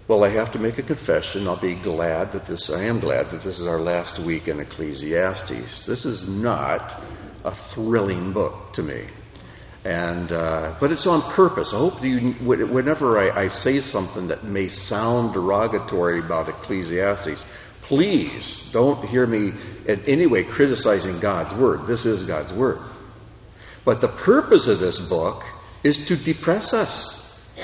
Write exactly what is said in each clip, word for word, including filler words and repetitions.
Well, I have to make a confession. I'll be glad that this, I am glad that this is our last week in Ecclesiastes. This is not a thrilling book to me. And uh, but it's on purpose. I hope you, whenever I, I say something that may sound derogatory about Ecclesiastes, please don't hear me in any way criticizing God's Word. This is God's Word. But the purpose of this book is to depress us.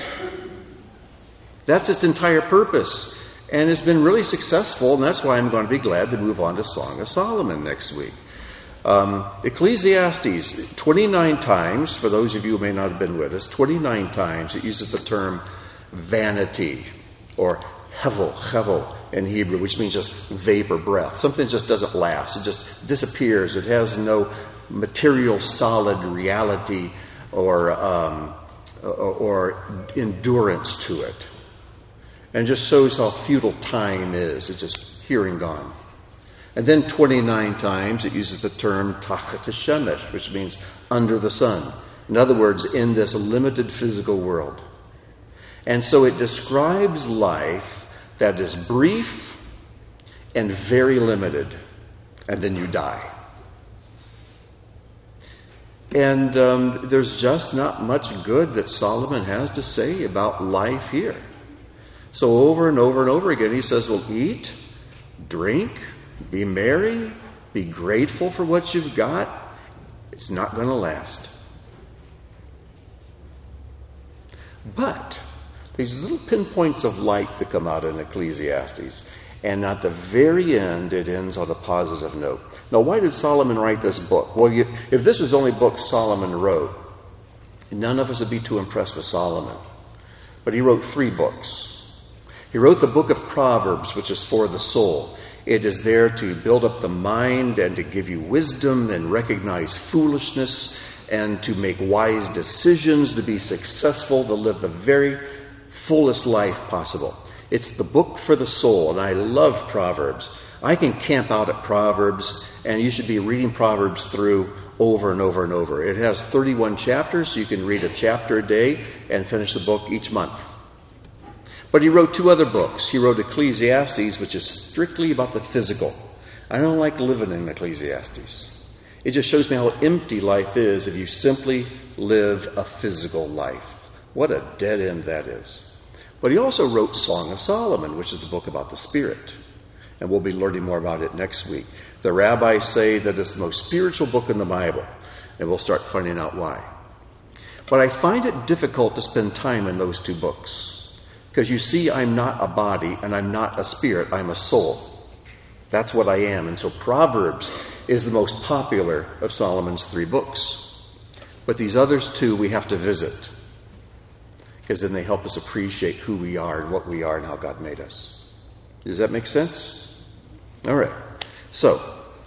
That's its entire purpose. And it's been really successful, and that's why I'm going to be glad to move on to Song of Solomon next week. Um, Ecclesiastes, twenty-nine times, for those of you who may not have been with us, twenty-nine times it uses the term vanity, or hevel, hevel in Hebrew, which means just vapor, breath. Something just doesn't last. It just disappears. It has no material, solid reality or, um, or, or endurance to it. And just shows how futile time is. It's just here and gone. And then twenty-nine times it uses the term tachat hashemesh, which means under the sun. In other words, in this limited physical world. And so it describes life that is brief and very limited. And then you die. And um, there's just not much good that Solomon has to say about life here. So over and over and over again, he says, well, eat, drink, be merry, be grateful for what you've got. It's not going to last. But these little pinpoints of light that come out in Ecclesiastes, and at the very end, it ends on a positive note. Now, why did Solomon write this book? Well, you, if this was the only book Solomon wrote, none of us would be too impressed with Solomon. But he wrote three books. He wrote the book of Proverbs, which is for the soul. It is there to build up the mind and to give you wisdom and recognize foolishness and to make wise decisions, to be successful, to live the very fullest life possible. It's the book for the soul, and I love Proverbs. I can camp out at Proverbs, and you should be reading Proverbs through over and over and over. It has thirty-one chapters, so you can read a chapter a day and finish the book each month. But he wrote two other books. He wrote Ecclesiastes, which is strictly about the physical. I don't like living in Ecclesiastes. It just shows me how empty life is if you simply live a physical life. What a dead end that is. But he also wrote Song of Solomon, which is the book about the Spirit. And we'll be learning more about it next week. The rabbis say that it's the most spiritual book in the Bible. And we'll start finding out why. But I find it difficult to spend time in those two books. Because you see, I'm not a body and I'm not a spirit, I'm a soul. That's what I am. And so Proverbs is the most popular of Solomon's three books. But these others two we have to visit. Because then they help us appreciate who we are and what we are and how God made us. Does that make sense? All right. So,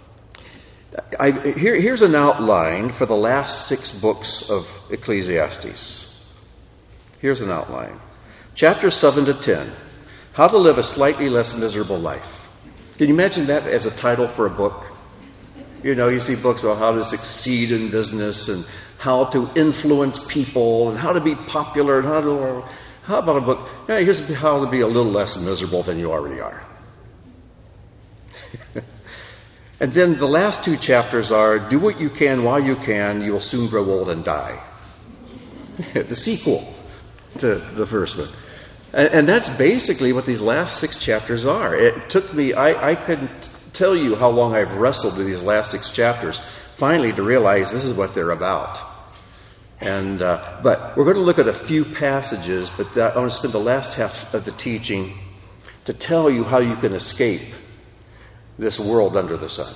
I, here, here's an outline for the last six books of Ecclesiastes. Here's an outline. Chapters seven to ten, How to Live a Slightly Less Miserable Life. Can you imagine that as a title for a book? You know, you see books about how to succeed in business and how to influence people and how to be popular and how to... How about a book? Yeah, here's how to be a little less miserable than you already are. And then the last two chapters are, do what you can while you can, you will soon grow old and die. The sequel to the first one. And, and that's basically what these last six chapters are. It took me, I, I couldn't tell you how long I've wrestled with these last six chapters, finally to realize this is what they're about. And uh, but we're going to look at a few passages, but that, I want to spend the last half of the teaching to tell you how you can escape this world under the sun.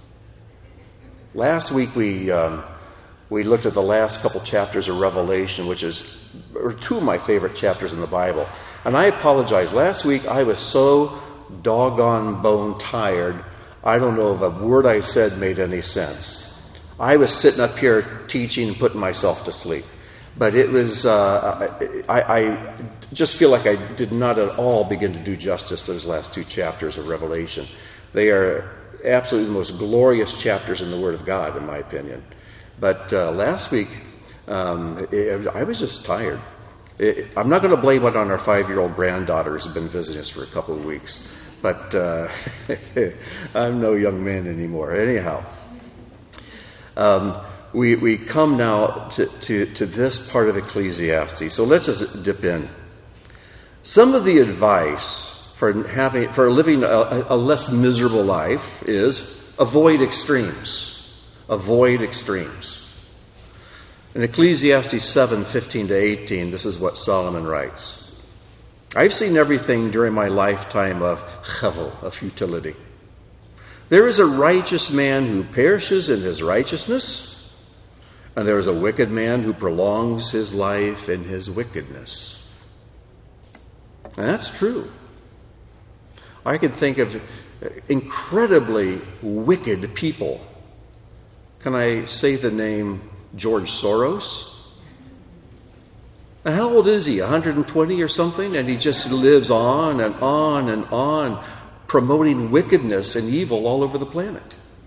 Last week we um, we looked at the last couple chapters of Revelation, which is are two of my favorite chapters in the Bible. And I apologize. Last week I was so doggone bone tired, I don't know if a word I said made any sense. I was sitting up here teaching and putting myself to sleep. But it was, uh, I, I just feel like I did not at all begin to do justice to those last two chapters of Revelation. They are absolutely the most glorious chapters in the Word of God, in my opinion. But uh, last week, um, it, I was just tired. It, I'm not going to blame it on our five-year-old granddaughters who've been visiting us for a couple of weeks. But uh, I'm no young man anymore. Anyhow, um, we we come now to, to, to this part of Ecclesiastes. So let's just dip in. Some of the advice for having for living a, a less miserable life is avoid extremes. Avoid extremes. In Ecclesiastes seven, fifteen to eighteen, this is what Solomon writes. I've seen everything during my lifetime of chevel, of futility. There is a righteous man who perishes in his righteousness, and there is a wicked man who prolongs his life in his wickedness. And that's true. I can think of incredibly wicked people. Can I say the name George Soros? And how old is he? one hundred twenty or something? And he just lives on and on and on, promoting wickedness and evil all over the planet.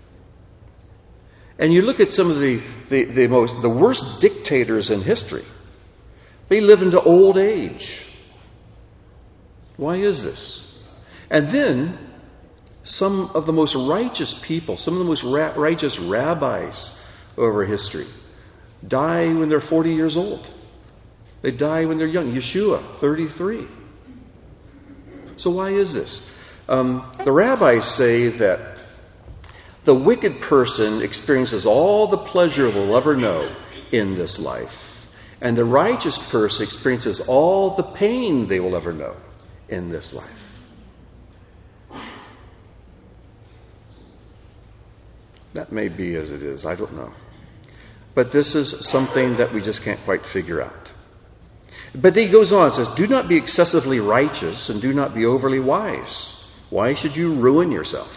And you look at some of the, the, the most the worst dictators in history. They live into old age. Why is this? And then some of the most righteous people, some of the most ra- righteous rabbis over history, die when they're forty years old. They die when they're young. Yeshua, thirty-three. So why is this? Um, the rabbis say that the wicked person experiences all the pleasure they'll ever know in this life, and the righteous person experiences all the pain they will ever know in this life. That may be as it is. I don't know. But this is something that we just can't quite figure out. But he goes on and says, do not be excessively righteous and do not be overly wise. Why should you ruin yourself?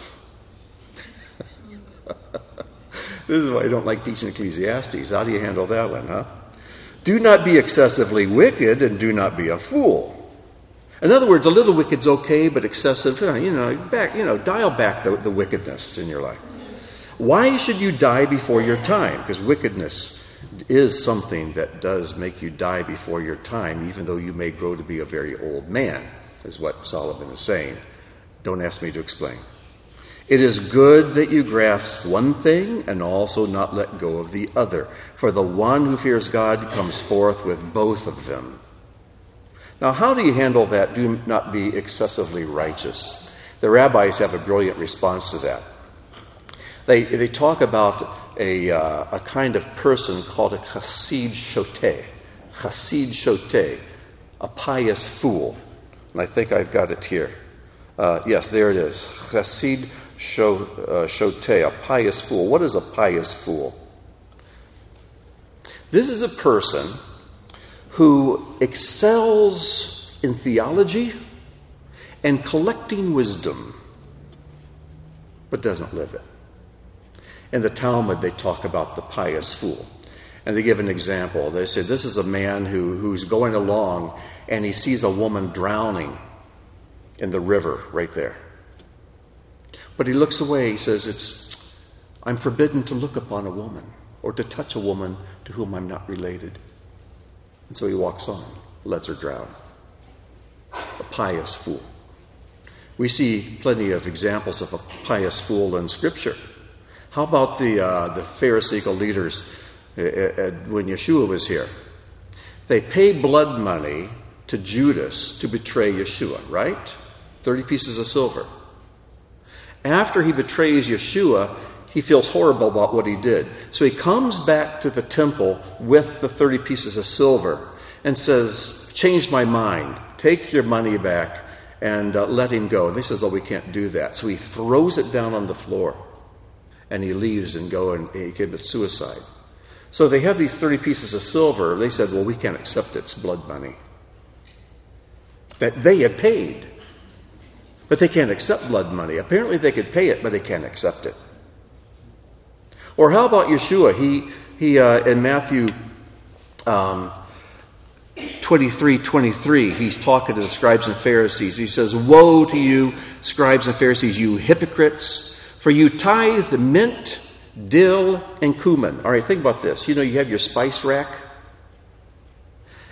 This is why I don't like teaching Ecclesiastes. How do you handle that one, huh? Do not be excessively wicked and do not be a fool. In other words, a little wicked's okay, but excessive, you know, back, you know, dial back the, the wickedness in your life. Why should you die before your time? Because wickedness is something that does make you die before your time, even though you may grow to be a very old man, is what Solomon is saying. Don't ask me to explain. It is good that you grasp one thing and also not let go of the other. For the one who fears God comes forth with both of them. Now, how do you handle that? Do not be excessively righteous. The rabbis have a brilliant response to that. They they talk about a uh, a kind of person called a chassid shoteh, chassid shoteh, a pious fool. And I think I've got it here. Uh, yes, there it is. Chassid shoteh, a pious fool. What is a pious fool? This is a person who excels in theology and collecting wisdom, but doesn't live it. In the Talmud, they talk about the pious fool. And they give an example. They say, this is a man who, who's going along and he sees a woman drowning in the river right there. But he looks away. He says, "It's I'm forbidden to look upon a woman or to touch a woman to whom I'm not related." And so he walks on, lets her drown. A pious fool. We see plenty of examples of a pious fool in Scripture. How about the uh, the Pharisaical leaders uh, uh, when Yeshua was here? They paid blood money to Judas to betray Yeshua, right? thirty pieces of silver. After he betrays Yeshua, he feels horrible about what he did. So he comes back to the temple with the thirty pieces of silver and says, change my mind, take your money back and uh, let him go. And they says, oh, we can't do that. So he throws it down on the floor. And he leaves and go and he commits suicide. So they have these thirty pieces of silver. They said, well, we can't accept it. It's blood money that they had paid. But they can't accept blood money. Apparently they could pay it, but they can't accept it. Or how about Yeshua? He, he uh, in Matthew um, twenty-three twenty-three, he's talking to the scribes and Pharisees. He says, woe to you, scribes and Pharisees, you hypocrites! For you tithe the mint, dill, and cumin. All right, think about this. You know, you have your spice rack.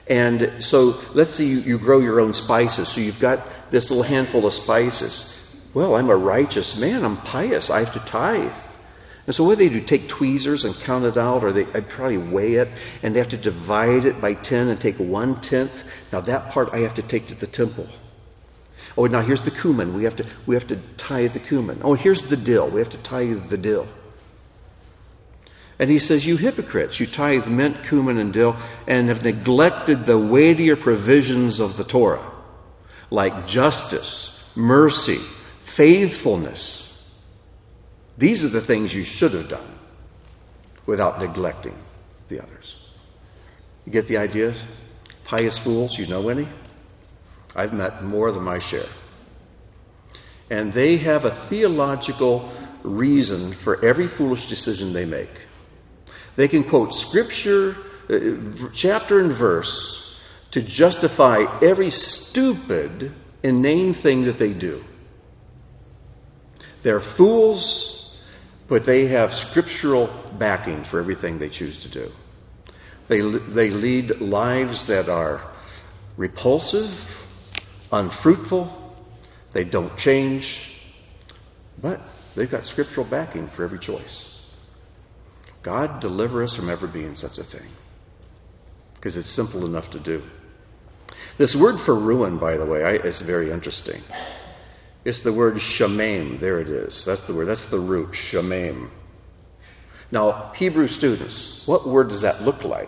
And so let's say you, you grow your own spices. So you've got this little handful of spices. Well, I'm a righteous man. I'm pious. I have to tithe. And so what do they do? Take tweezers and count it out, or they I'd probably weigh it, and they have to divide it by ten and take one-tenth. Now that part I have to take to the temple. Oh, now here's the cumin. We have to we have to tithe the cumin. Oh, here's the dill. We have to tithe the dill. And he says, you hypocrites, you tithe mint, cumin, and dill, and have neglected the weightier provisions of the Torah, like justice, mercy, faithfulness. These are the things you should have done without neglecting the others. You get the idea? Pious fools, you know any? I've met more than my share. And they have a theological reason for every foolish decision they make. They can quote scripture, uh, chapter and verse, to justify every stupid, inane thing that they do. They're fools, but they have scriptural backing for everything they choose to do. They, they lead lives that are repulsive, unfruitful, they don't change, but they've got scriptural backing for every choice. God deliver us from ever being such a thing, because it's simple enough to do. This word for ruin, by the way, I, is very interesting. It's the word shamaim. There it is. That's the word. That's the root, shamaim. Now, Hebrew students, what word does that look like?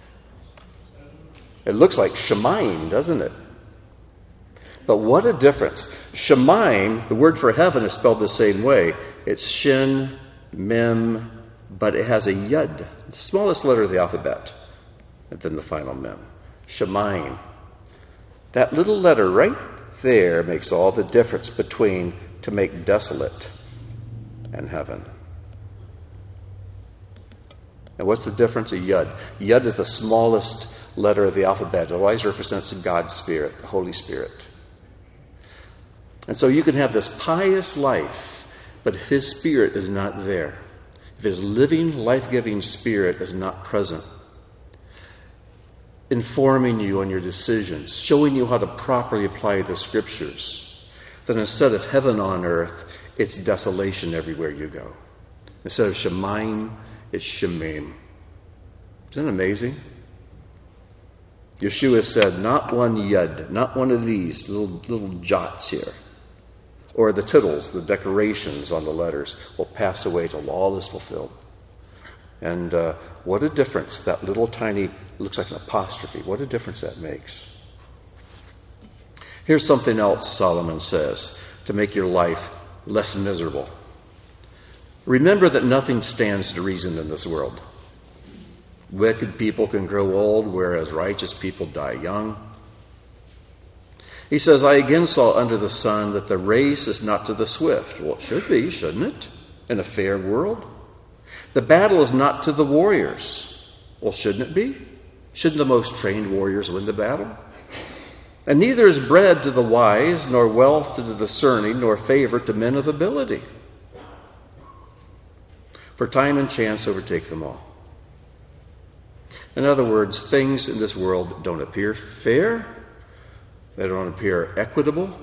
It looks like shemaim, doesn't it? But what a difference. Shemaim, the word for heaven, is spelled the same way. It's shin, mem, but it has a yud, the smallest letter of the alphabet, and then the final mem. Shemaim. That little letter right there makes all the difference between to make desolate and heaven. And what's the difference? A yud. Yud is the smallest letter of the alphabet. It always represents God's Spirit, the Holy Spirit. And so you can have this pious life, but if His Spirit is not there, if His living, life-giving Spirit is not present, informing you on your decisions, showing you how to properly apply the Scriptures, then instead of heaven on earth, it's desolation everywhere you go. Instead of Shemaim, it's Shemaim. Isn't that amazing? Yeshua said, not one yud, not one of these little, little jots here, or the tittles, the decorations on the letters, will pass away till all is fulfilled. And uh, what a difference that little tiny, looks like an apostrophe, what a difference that makes. Here's something else Solomon says to make your life less miserable. Remember that nothing stands to reason in this world. Wicked people can grow old, whereas righteous people die young. He says, I again saw under the sun that the race is not to the swift. Well, it should be, shouldn't it? In a fair world. The battle is not to the warriors. Well, shouldn't it be? Shouldn't the most trained warriors win the battle? And neither is bread to the wise, nor wealth to the discerning, nor favor to men of ability. For time and chance overtake them all. In other words, things in this world don't appear fair. They don't appear equitable.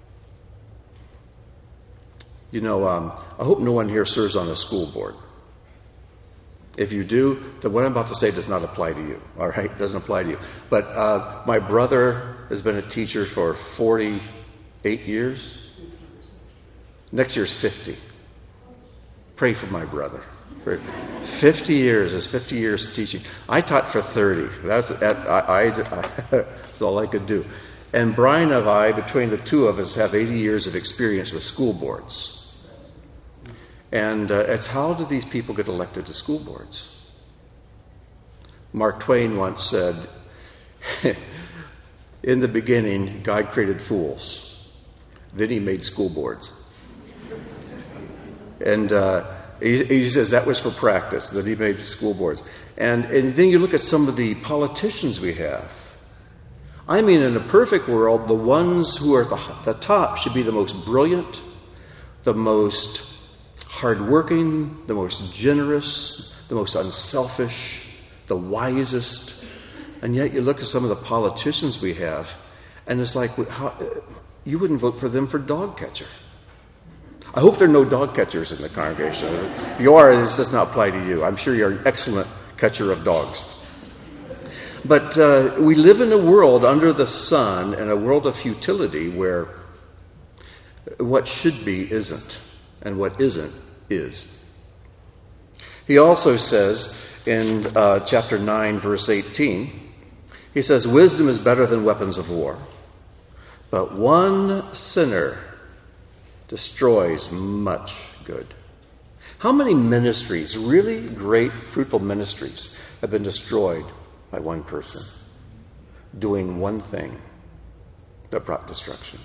You know, um, I hope no one here serves on a school board. If you do, then what I'm about to say does not apply to you. All right? It doesn't apply to you. But uh, my brother has been a teacher for forty-eight years. Next year's fifty. Pray for my brother. fifty years is fifty years teaching. I taught for thirty. That's, I, I, I, that's all I could do. And Brian and I, between the two of us, have eighty years of experience with school boards. And uh, it's how do these people get elected to school boards? Mark Twain once said, in the beginning, God created fools. Then He made school boards. And uh, he, he says that was for practice, that He made school boards. And, and then you look at some of the politicians we have. I mean, in a perfect world, the ones who are at the, the top should be the most brilliant, the most hardworking, the most generous, the most unselfish, the wisest. And yet you look at some of the politicians we have, and it's like, how, you wouldn't vote for them for dog catcher. I hope there are no dog catchers in the congregation. If you are, this does not apply to you. I'm sure you're an excellent catcher of dogs. But uh, we live in a world under the sun, in a world of futility, where what should be isn't, and what isn't is. He also says in uh, chapter nine, verse eighteen, he says, wisdom is better than weapons of war, but one sinner destroys much good. How many ministries, really great, fruitful ministries, have been destroyed by one person doing one thing that brought destruction?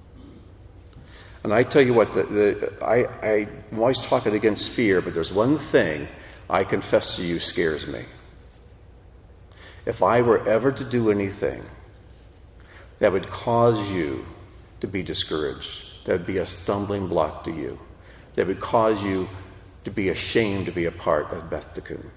And I tell you what, the, the, I, I, I'm always talking against fear, but there's one thing I confess to you scares me. If I were ever to do anything that would cause you to be discouraged, that would be a stumbling block to you, that would cause you to be ashamed to be a part of Beth Tikkun. And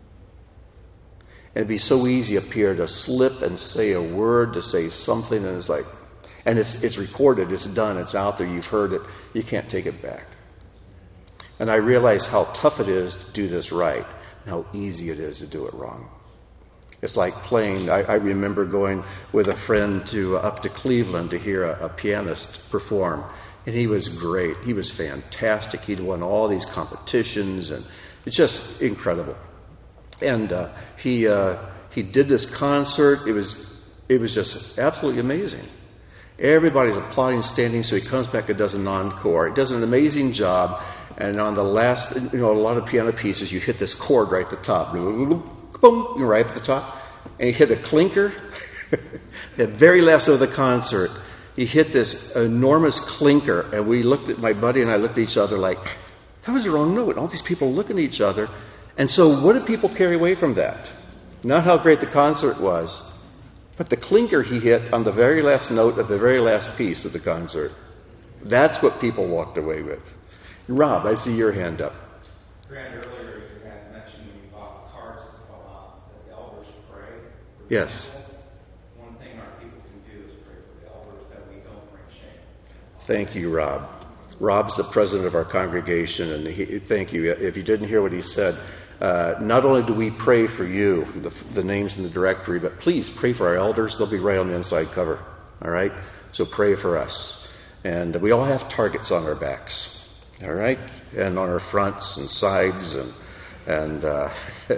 it'd be so easy up here to slip and say a word, to say something, and it's like, and it's it's recorded, it's done, it's out there, you've heard it, you can't take it back. And I realize how tough it is to do this right, and how easy it is to do it wrong. It's like playing, I, I remember going with a friend to uh, up to Cleveland to hear a, a pianist perform, and he was great, he was fantastic, he'd won all these competitions, and it's just incredible. And uh, he uh, he did this concert, it was it was just absolutely amazing. Everybody's applauding, standing, so he comes back and does an encore. He does an amazing job, and on the last, you know, a lot of piano pieces, you hit this chord right at the top. Boom, right at the top. And he hit a clinker. The very last of the concert, he hit this enormous clinker, and we looked at, my buddy and I looked at each other like, that was the wrong note. And all these people looking at each other. And so what did people carry away from that? Not how great the concert was, but the clinker he hit on the very last note of the very last piece of the concert. That's what people walked away with. Rob, I see your hand up. Grant, earlier you had mentioned when you bought the cards that fell out, that the elders pray. Yes. One thing our people can do is pray for the elders that we don't bring shame. Thank you, Rob. Rob's the president of our congregation, and he, thank you. If you didn't hear what he said, Uh, not only do we pray for you, the, the names in the directory, but please pray for our elders. They'll be right on the inside cover. All right? So pray for us. And we all have targets on our backs. All right? And on our fronts and sides. and and uh,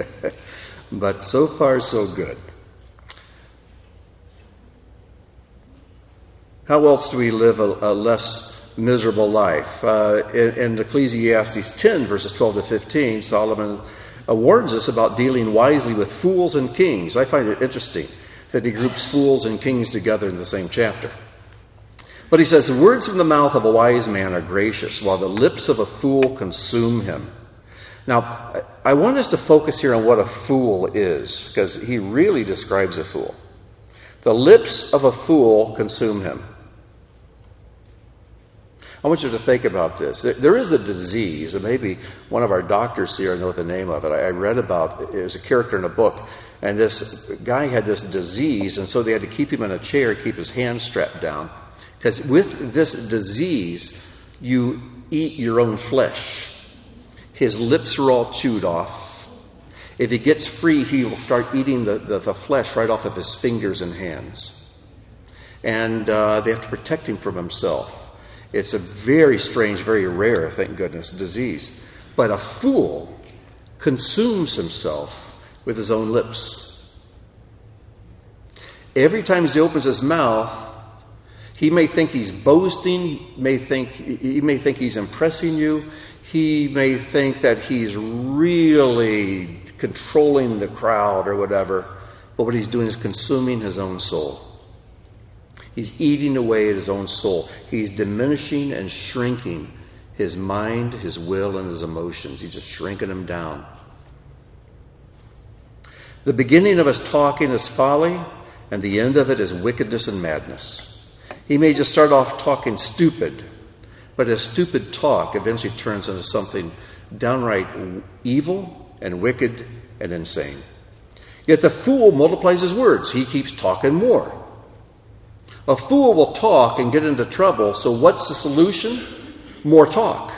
But so far, so good. How else do we live a, a less miserable life? Uh, in, in Ecclesiastes ten, verses twelve to fifteen, Solomon Uh, warns us about dealing wisely with fools and kings. I find it interesting that he groups fools and kings together in the same chapter. But he says, the words from the mouth of a wise man are gracious, while the lips of a fool consume him. Now, I want us to focus here on what a fool is, because he really describes a fool. The lips of a fool consume him. I want you to think about this. There is a disease, and maybe one of our doctors here know the name of it. I read about it. It was a character in a book, and this guy had this disease, and so they had to keep him in a chair, keep his hands strapped down. Because with this disease, you eat your own flesh. His lips are all chewed off. If he gets free, he will start eating the, the, the flesh right off of his fingers and hands. And uh, they have to protect him from himself. It's a very strange, very rare, thank goodness, disease. But a fool consumes himself with his own lips. Every time he opens his mouth, he may think he's boasting, may think he may think he's impressing you, he may think that he's really controlling the crowd or whatever, but what he's doing is consuming his own soul. He's eating away at his own soul. He's diminishing and shrinking his mind, his will, and his emotions. He's just shrinking them down. The beginning of his talking is folly, and the end of it is wickedness and madness. He may just start off talking stupid, but his stupid talk eventually turns into something downright evil and wicked and insane. Yet the fool multiplies his words. He keeps talking more. A fool will talk and get into trouble, so what's the solution? More talk.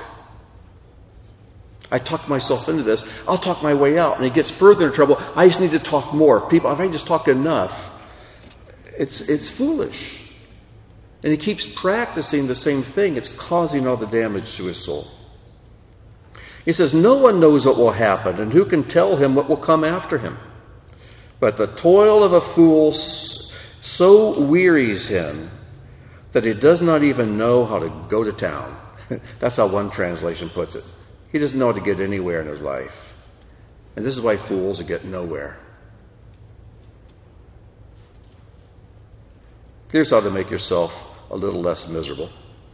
I talked myself into this. I'll talk my way out. And he gets further in trouble. I just need to talk more. People, if I just talk enough, it's it's foolish. And he keeps practicing the same thing. It's causing all the damage to his soul. He says, no one knows what will happen, and who can tell him what will come after him? But the toil of a fool so wearies him that he does not even know how to go to town. That's how one translation puts it. He doesn't know how to get anywhere in his life. And this is why fools get nowhere. Here's how to make yourself a little less miserable.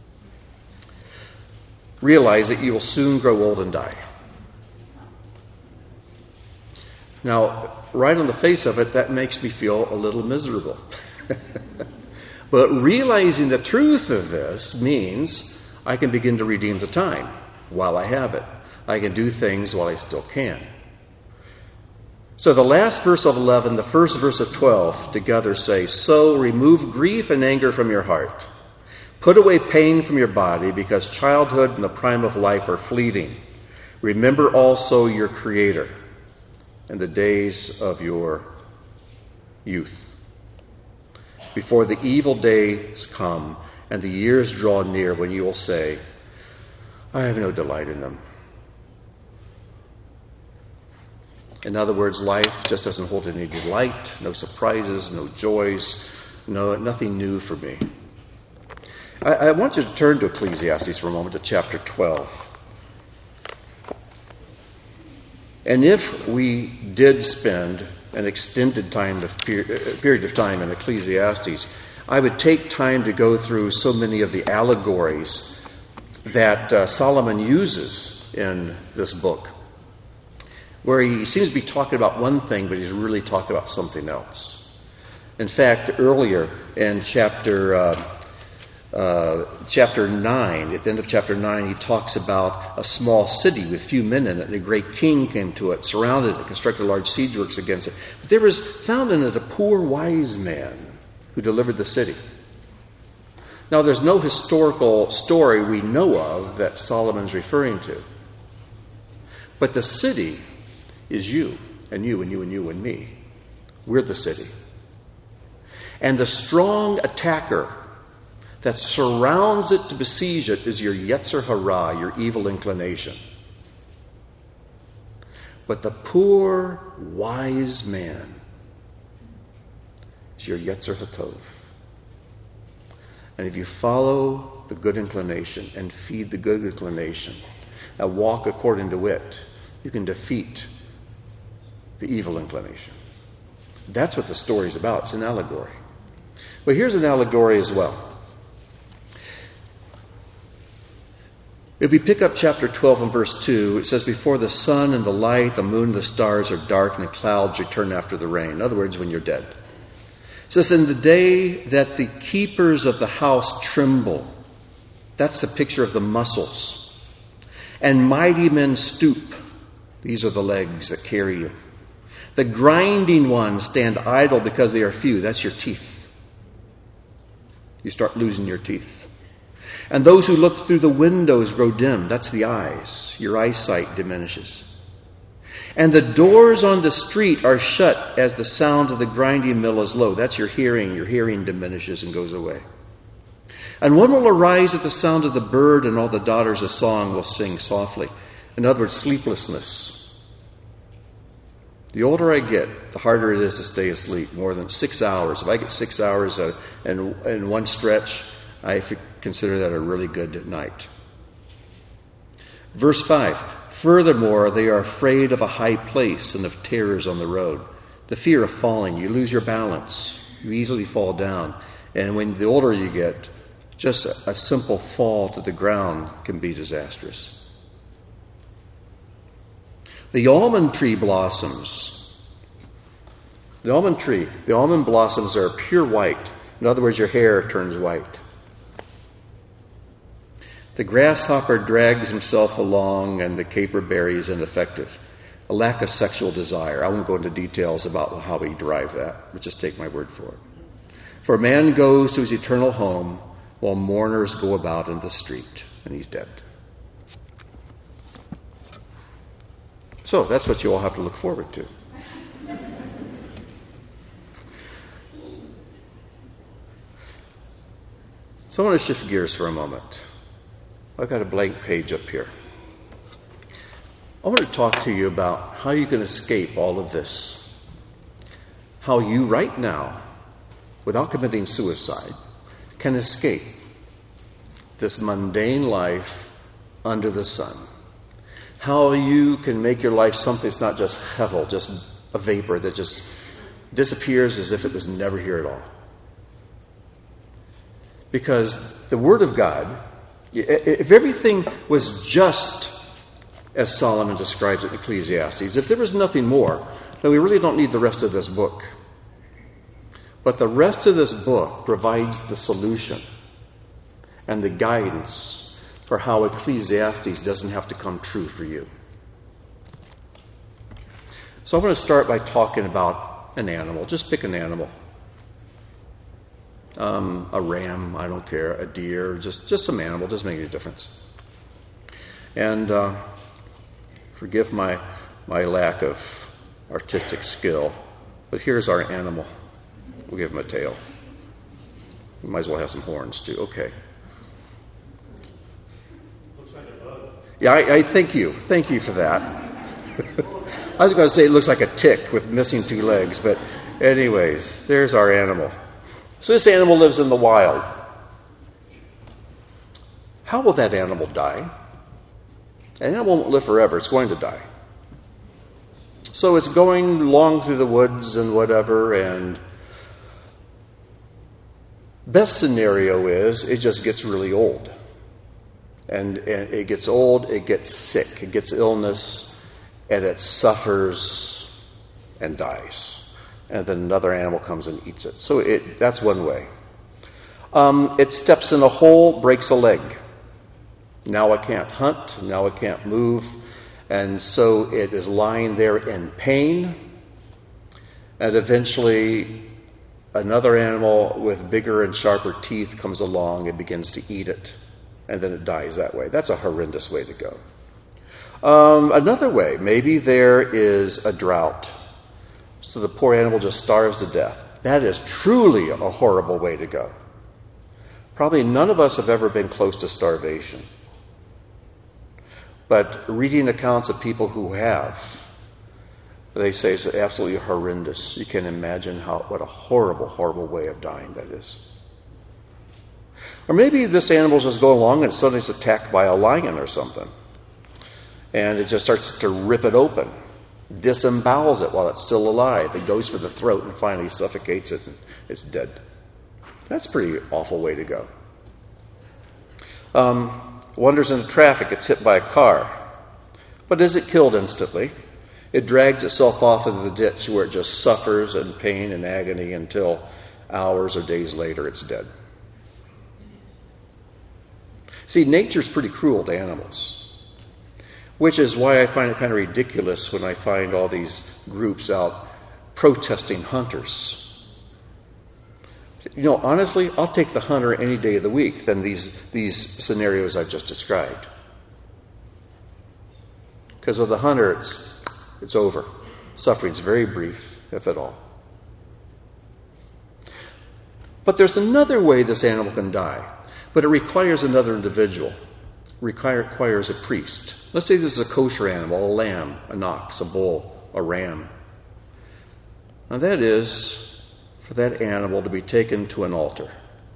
Realize that you will soon grow old and die. Now, right on the face of it, that makes me feel a little miserable. But realizing the truth of this means I can begin to redeem the time while I have it. I can do things while I still can. So the last verse of eleven, the first verse of twelve together say, so remove grief and anger from your heart. Put away pain from your body, because childhood and the prime of life are fleeting. Remember also your Creator and the days of your youth, before the evil days come and the years draw near when you will say, I have no delight in them. In other words, life just doesn't hold any delight, no surprises, no joys, no nothing new for me. I, I want you to turn to Ecclesiastes for a moment, to chapter twelve. And if we did spend an extended time of period of time in Ecclesiastes, I would take time to go through so many of the allegories that uh, Solomon uses in this book, where he seems to be talking about one thing, but he's really talking about something else. In fact, earlier in chapter uh, uh, chapter nine, at the end of chapter nine, he talks about a small city with few men in it, and a great king came to it, surrounded it, constructed large siege works against it. But there was found in it a poor wise man who delivered the city. Now, there's no historical story we know of that Solomon's referring to. But the city is you, and you, and you, and you, and me. We're the city. And the strong attacker that surrounds it to besiege it is your Yetzer Hara, your evil inclination. But the poor, wise man is your Yetzer Hatov. And if you follow the good inclination and feed the good inclination and walk according to it, you can defeat the evil inclination. That's what the story is about. It's an allegory. But here's an allegory as well. If we pick up chapter twelve and verse two, it says, before the sun and the light, the moon and the stars are dark, and the clouds return after the rain. In other words, when you're dead. It says, in the day that the keepers of the house tremble. That's the picture of the muscles. And mighty men stoop. These are the legs that carry you. The grinding ones stand idle because they are few. That's your teeth. You start losing your teeth. And those who look through the windows grow dim. That's the eyes. Your eyesight diminishes. And the doors on the street are shut as the sound of the grinding mill is low. That's your hearing. Your hearing diminishes and goes away. And one will arise at the sound of the bird, and all the daughters of song will sing softly. In other words, sleeplessness. The older I get, the harder it is to stay asleep. More than six hours. If I get six hours uh, in, in one stretch, I consider that a really good night. Verse five. Furthermore, they are afraid of a high place and of terrors on the road. The fear of falling. You lose your balance. You easily fall down. And when the older you get, just a, a simple fall to the ground can be disastrous. The almond tree blossoms. The almond tree, the almond blossoms are pure white. In other words, your hair turns white. The grasshopper drags himself along, and the caperberry is ineffective. a lack of sexual desire. I won't go into details about how we derive that, but just take my word for it. For a man goes to his eternal home while mourners go about in the street, and he's dead. So that's what you all have to look forward to. So I want to shift gears for a moment. I've got a blank page up here. I want to talk to you about how you can escape all of this. How you right now, without committing suicide, can escape this mundane life under the sun. How you can make your life something that's not just hevel, just a vapor that just disappears as if it was never here at all. Because the Word of God, if everything was just as Solomon describes it in Ecclesiastes, if there was nothing more, then we really don't need the rest of this book. But the rest of this book provides the solution and the guidance for how Ecclesiastes doesn't have to come true for you. So I'm going to start by talking about an animal. Just pick an animal. Um, a ram, I don't care, a deer, just, just some animal, doesn't make any difference. And uh, forgive my, my lack of artistic skill, but here's our animal. We'll give him a tail. We might as well have some horns too. Okay. Looks like a bug. Yeah, I, I thank you. Thank you for that. I was going to say it looks like a tick with missing two legs, but anyways, there's our animal. So this animal lives in the wild. How will that animal die? An animal won't live forever. It's going to die. So it's going along through the woods and whatever, and best scenario is it just gets really old. And, and it gets old, it gets sick, it gets illness, and it suffers and dies. And then another animal comes and eats it. So it, that's one way. Um, it steps in a hole, breaks a leg. Now it can't hunt, now it can't move, and so it is lying there in pain, and eventually another animal with bigger and sharper teeth comes along and begins to eat it, and then it dies that way. That's a horrendous way to go. Um, another way, maybe there is a drought, so the poor animal just starves to death. That is truly a horrible way to go. Probably none of us have ever been close to starvation. But reading accounts of people who have, they say it's absolutely horrendous. You can imagine how what a horrible, horrible way of dying that is. Or maybe this animal's just going along and suddenly it's attacked by a lion or something. And it just starts to rip it open, disembowels it while it's still alive. It goes for the throat and finally suffocates it and it's dead. That's a pretty awful way to go. Um... Wanders into traffic, it's hit by a car. But is it killed instantly? It drags itself off into the ditch where it just suffers in pain and agony until hours or days later it's dead. See, nature's pretty cruel to animals, which is why I find it kind of ridiculous when I find all these groups out protesting hunters. You know, honestly, I'll take the hunter any day of the week than these, these scenarios I've just described. Because with the hunter, it's, it's over. Suffering's very brief, if at all. But there's another way this animal can die, but it requires another individual. Require, requires a priest. Let's say this is a kosher animal, a lamb, an ox, a bull, a ram. Now that is for that animal to be taken to an altar.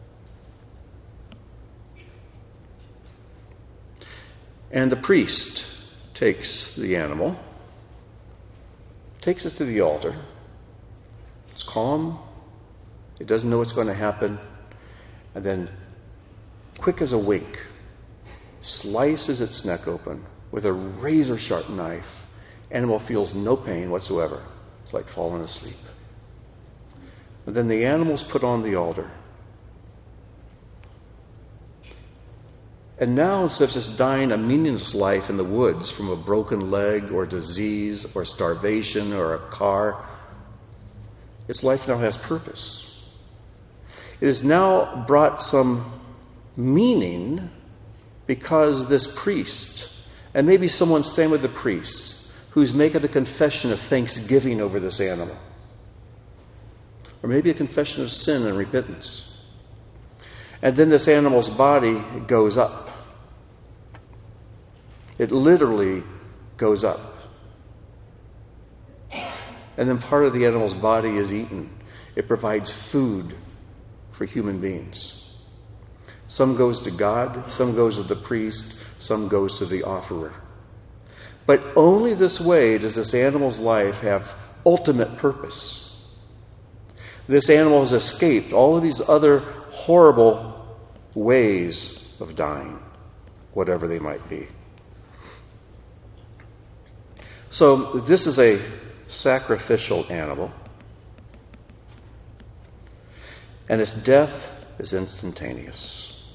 And the priest takes the animal, takes it to the altar. It's calm. It doesn't know what's going to happen. And then, quick as a wink, slices its neck open with a razor-sharp knife. Animal feels no pain whatsoever. It's like falling asleep. And then the animal's put on the altar. And now, instead of just dying a meaningless life in the woods from a broken leg or disease or starvation or a car, its life now has purpose. It has now brought some meaning because this priest, and maybe someone staying with the priest, who's making a confession of thanksgiving over this animal, or maybe a confession of sin and repentance. And then this animal's body goes up. It literally goes up. And then part of the animal's body is eaten. It provides food for human beings. Some goes to God, some goes to the priest, some goes to the offerer. But only this way does this animal's life have ultimate purpose. This animal has escaped all of these other horrible ways of dying, whatever they might be. So this is a sacrificial animal, and its death is instantaneous.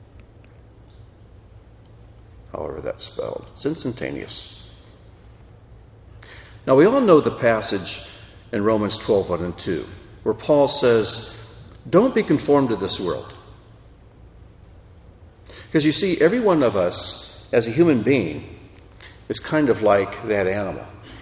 However that's spelled. It's instantaneous. Now we all know the passage in Romans twelve, one and two, where Paul says, don't be conformed to this world. Because you see, every one of us, as a human being, is kind of like that animal.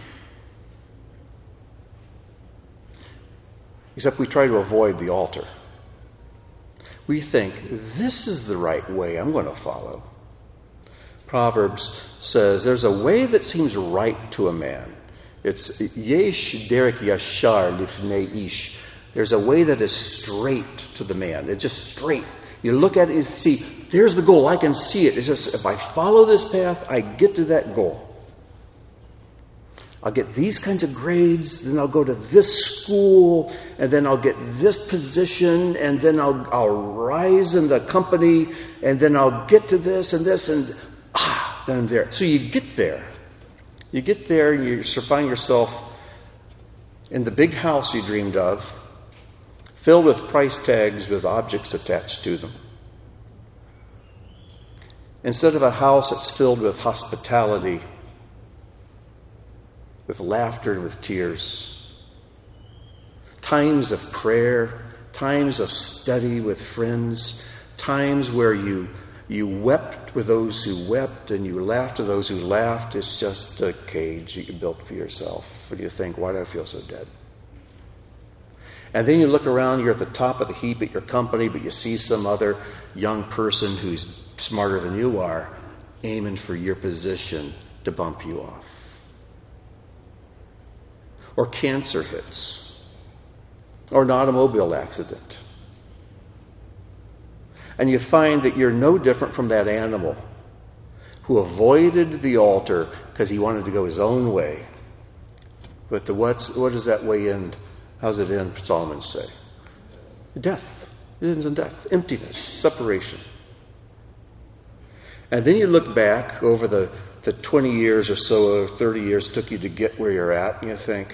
Except we try to avoid the altar. We think, this is the right way I'm going to follow. Proverbs says, there's a way that seems right to a man. It's yesh derek yashar lifnei ish. There's a way that is straight to the man. It's just straight. You look at it and see, there's the goal. I can see it. It's just, if I follow this path, I get to that goal. I'll get these kinds of grades, then I'll go to this school, and then I'll get this position, and then I'll, I'll rise in the company, and then I'll get to this and this, and ah, then I'm there. So you get there. You get there, and you find yourself in the big house you dreamed of, filled with price tags with objects attached to them. Instead of a house that's filled with hospitality, with laughter and with tears, times of prayer, times of study with friends, times where you you wept with those who wept and you laughed with those who laughed. It's just a cage that you built for yourself. And you think, why do I feel so dead? And then you look around, you're at the top of the heap at your company, but you see some other young person who's smarter than you are, aiming for your position to bump you off. Or cancer hits. Or an automobile accident. And you find that you're no different from that animal who avoided the altar because he wanted to go his own way. But the what's, what does that way end? How does it end, Solomon say? Death. It ends in death. Emptiness. Separation. And then you look back over the, the twenty years or so, or thirty years it took you to get where you're at, and you think,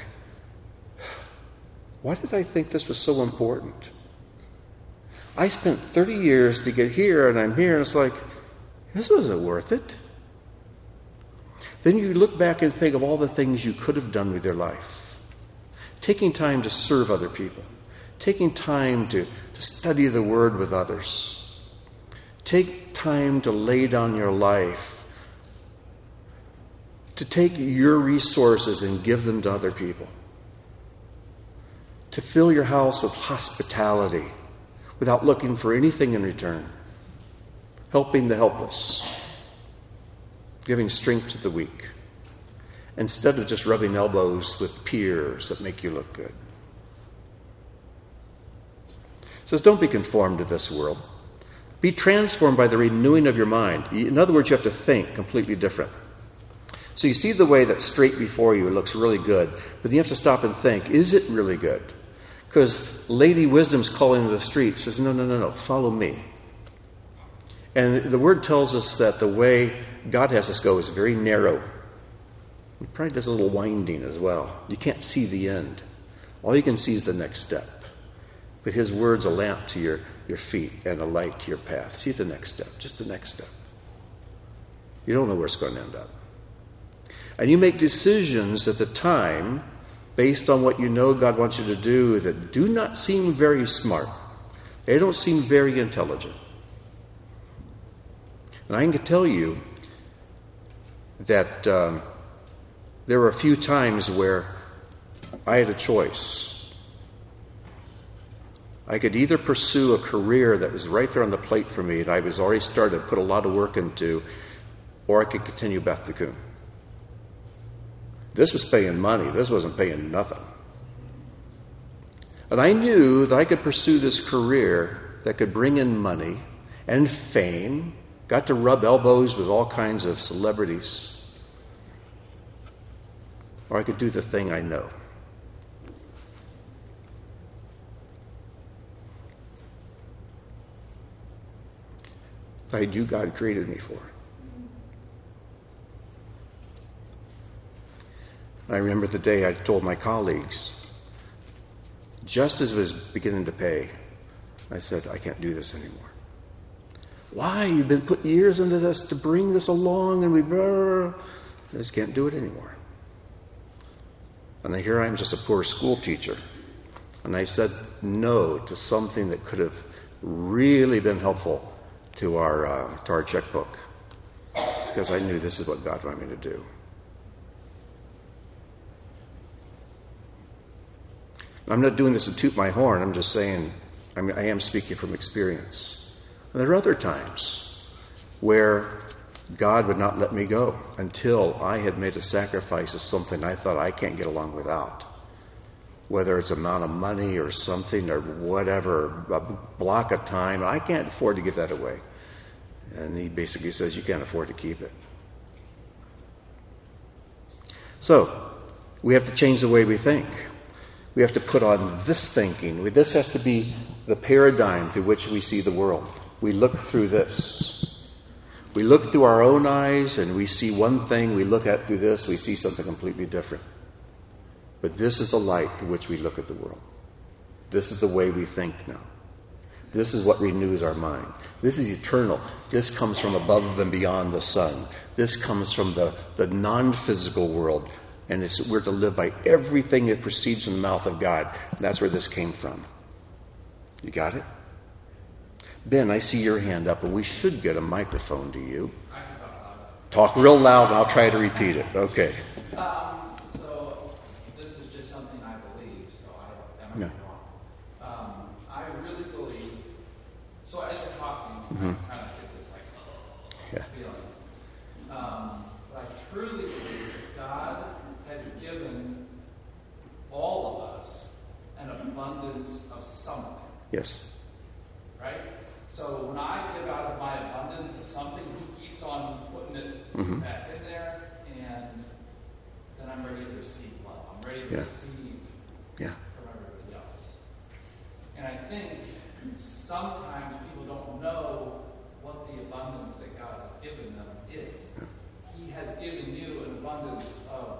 why did I think this was so important? I spent thirty years to get here, and I'm here, and it's like, this wasn't worth it. Then you look back and think of all the things you could have done with your life. Taking time to serve other people. Taking time to, to study the Word with others. Take time to lay down your life. To take your resources and give them to other people. To fill your house with hospitality without looking for anything in return. Helping the helpless. Giving strength to the weak. Instead of just rubbing elbows with peers that make you look good. It says, don't be conformed to this world. Be transformed by the renewing of your mind. In other words, you have to think completely different. So you see the way that's straight before you, it looks really good. But you have to stop and think, is it really good? Because Lady Wisdom's calling to the street says, no, no, no, no, follow me. And the Word tells us that the way God has us go is very narrow. It probably does a little winding as well. You can't see the end. All you can see is the next step. But His Word's a lamp to your, your feet and a light to your path. See the next step, just the next step. You don't know where it's going to end up. And you make decisions at the time based on what you know God wants you to do that do not seem very smart. They don't seem very intelligent. And I can tell you that um, there were a few times where I had a choice. I could either pursue a career that was right there on the plate for me, and I was already started to put a lot of work into, or I could continue Beth Tikkun. This was paying money. This wasn't paying nothing. And I knew that I could pursue this career that could bring in money and fame, got to rub elbows with all kinds of celebrities, or I could do the thing I know. I knew God created me for. I remember the day I told my colleagues, just as it was beginning to pay, I said, I can't do this anymore. Why? You've been putting years into this to bring this along, and we I just can't do it anymore. And here I am, just a poor school teacher. And I said no to something that could have really been helpful to our uh, to our checkbook, because I knew this is what God wanted me to do. I'm not doing this to toot my horn. I'm just saying, I mean, I am speaking from experience. And there are other times where God would not let me go until I had made a sacrifice of something I thought I can't get along without. Whether it's amount of money or something or whatever, a block of time, I can't afford to give that away. And he basically says, you can't afford to keep it. So, we have to change the way we think. We have to put on this thinking. This has to be the paradigm through which we see the world. We look through this. We look through our own eyes and we see one thing. We look at through this, we see something completely different. But this is the light through which we look at the world. This is the way we think now. This is what renews our mind. This is eternal. This comes from above and beyond the sun. This comes from the, the non-physical world. And it's, we're to live by everything that proceeds from the mouth of God. And that's where this came from. You got it? Ben, I see your hand up, and we should get a microphone to you. I can talk loud. Talk real loud, and I'll try to repeat it. Okay. Um, so this is just something I believe, so I don't, I might be wrong. Um, I really believe, so as you're talking, Mm-hmm. I kind of get this like, oh, Yeah. feeling. Um, but I truly believe that God has given all of us an abundance of something. Yes. Right? So when I give out of my abundance of something, he keeps on putting it Mm-hmm. back in there, and then I'm ready to receive love. I'm ready to Yeah. receive Yeah. from everybody else. And I think sometimes people don't know what the abundance that God has given them is. Yeah. He has given you an abundance of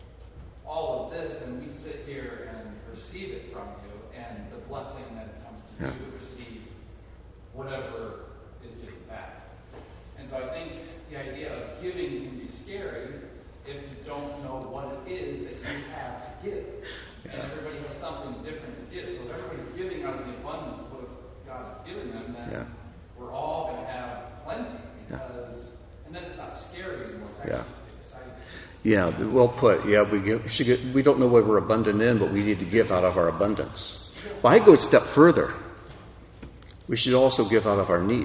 all of this, and we sit here and receive it from you, and the blessing that comes to Yeah. you to receive whatever is given back. And so I think the idea of giving can be scary if you don't know what it is that you have to give. Yeah. And everybody has something different to give. So if everybody's giving out of the abundance of what God has given them, then Yeah. we're all going to have plenty. Because, and then it's not scary anymore. It's actually Yeah. exciting. Yeah, well put. Yeah, we give, should get, we don't know what we're abundant in, but we need to give out of our abundance. Well, I go a step further. We should also give out of our need.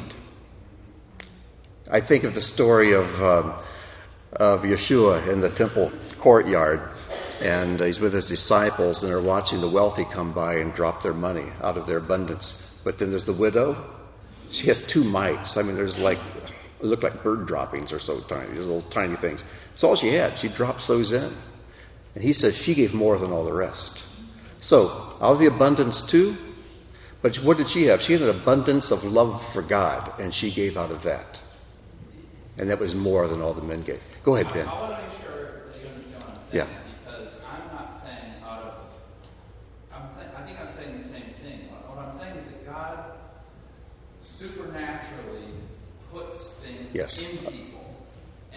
I think of the story of um, of Yeshua in the temple courtyard, and he's with his disciples, and they're watching the wealthy come by and drop their money out of their abundance. But then there's the widow. She has two mites. I mean, there's like, it looked like bird droppings or so tiny, these little tiny things. It's all she had. She drops those in. And he says she gave more than all the rest. So, out of the abundance too, but what did she have? She had an abundance of love for God, and she gave out of that. And that was more than all the men gave. Go ahead, Ben. I, I want to make sure that you understand what I'm saying, Yeah. because I'm not saying out of, I'm th- I think I'm saying the same thing. What, what I'm saying is that God supernaturally puts things Yes. in people,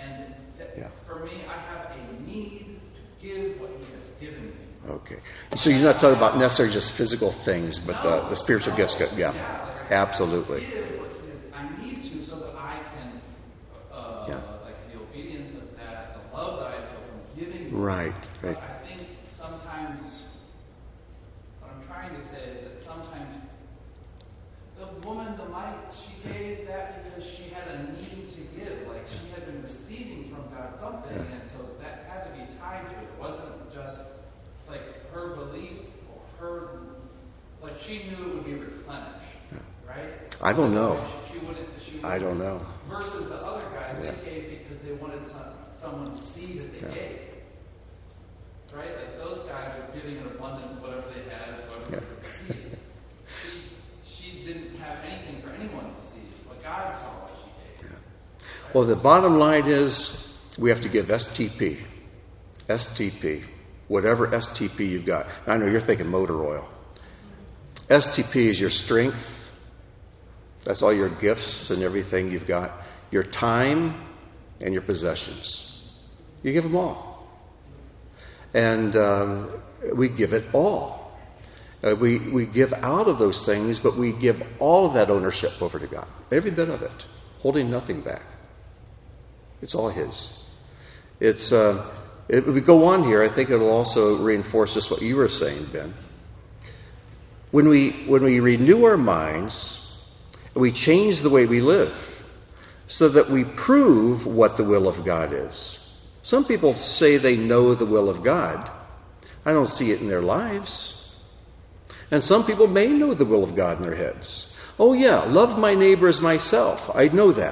Yeah. For me, I have a need to give what he has given me. Okay. So you're not talking about necessarily just physical things, but the, the spiritual gifts. Yeah, yeah like absolutely. I, give what he has, I need to so that I can, uh, Yeah. like the obedience of that, the love that I feel from giving. Right, right. But I think sometimes, what I'm trying to say is that sometimes the woman, the mite, she gave that because she had a need to give. Like she had been receiving from God something, Yeah. and so that had to be tied to it. It wasn't just like her belief or her, like she knew it would be replenished, right? I don't know. She, she wouldn't, she wouldn't. I don't know. Versus the other guys, Yeah. they gave because they wanted some, someone to see that they Yeah. gave. Right? Like those guys were giving in abundance of whatever they had so everybody Yeah. could see it. She, she didn't have anything for anyone to see, but God saw what she gave. Yeah. Well, the bottom line is we have to give S T P. S T P. Whatever S T P you've got. I know you're thinking motor oil. S T P is your strength. That's all your gifts and everything you've got. Your time and your possessions. You give them all. And um, we give it all. Uh, we, we give out of those things, but we give all of that ownership over to God. Every bit of it. Holding nothing back. It's all His. It's... Uh, If we go on here, I think it'll also reinforce just what you were saying, Ben. When we when we renew our minds, we change the way we live so that we prove what the will of God is. Some people say they know the will of God. I don't see it in their lives. And some people may know the will of God in their heads. Oh yeah, love my neighbor as myself. I know that.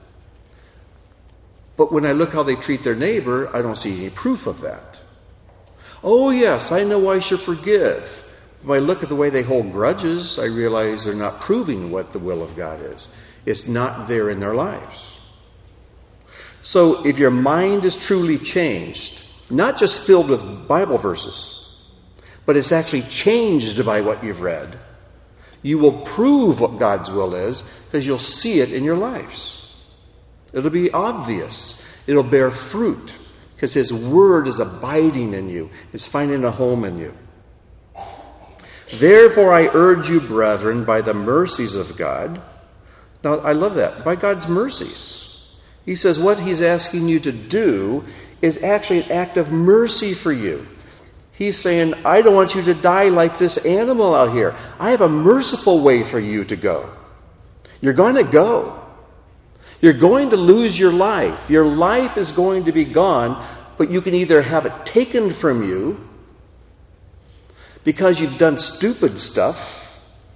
But when I look how they treat their neighbor, I don't see any proof of that. Oh yes, I know I should forgive. When I look at the way they hold grudges, I realize they're not proving what the will of God is. It's not there in their lives. So if your mind is truly changed, not just filled with Bible verses, but it's actually changed by what you've read, you will prove what God's will is because you'll see it in your lives. It'll be obvious. It'll bear fruit because His Word is abiding in you. It's finding a home in you. Therefore, I urge you, brethren, by the mercies of God. Now, I love that. By God's mercies. He says what He's asking you to do is actually an act of mercy for you. He's saying, I don't want you to die like this animal out here. I have a merciful way for you to go. You're going to go. You're going to lose your life. Your life is going to be gone, but you can either have it taken from you because you've done stupid stuff,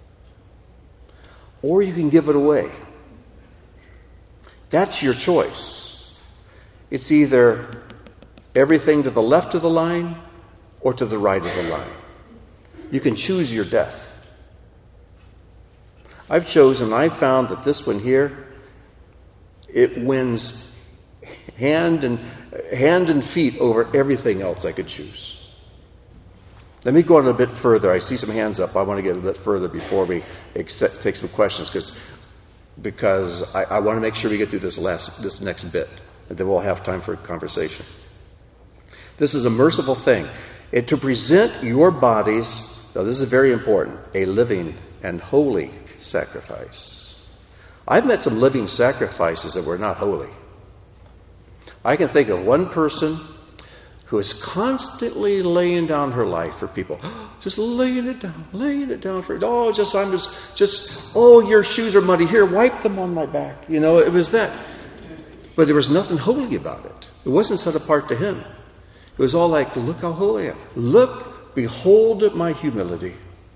or you can give it away. That's your choice. It's either everything to the left of the line or to the right of the line. You can choose your death. I've chosen, I've found that this one here, it wins hand and hand and feet over everything else I could choose. Let me go on a bit further. I see some hands up. I want to get a bit further before we accept, take some questions because because I, I want to make sure we get through this last this next bit, and then we'll have time for a conversation. This is a merciful thing. It, to present your bodies, now this is very important, a living and holy sacrifice. I've met some living sacrifices that were not holy. I can think of one person who is constantly laying down her life for people. Just laying it down, laying it down for, oh, just, I'm just, just, oh, your shoes are muddy. Here, wipe them on my back. You know, it was that. But there was nothing holy about it. It wasn't set apart to Him. It was all like, look how holy I am. Look, behold my humility.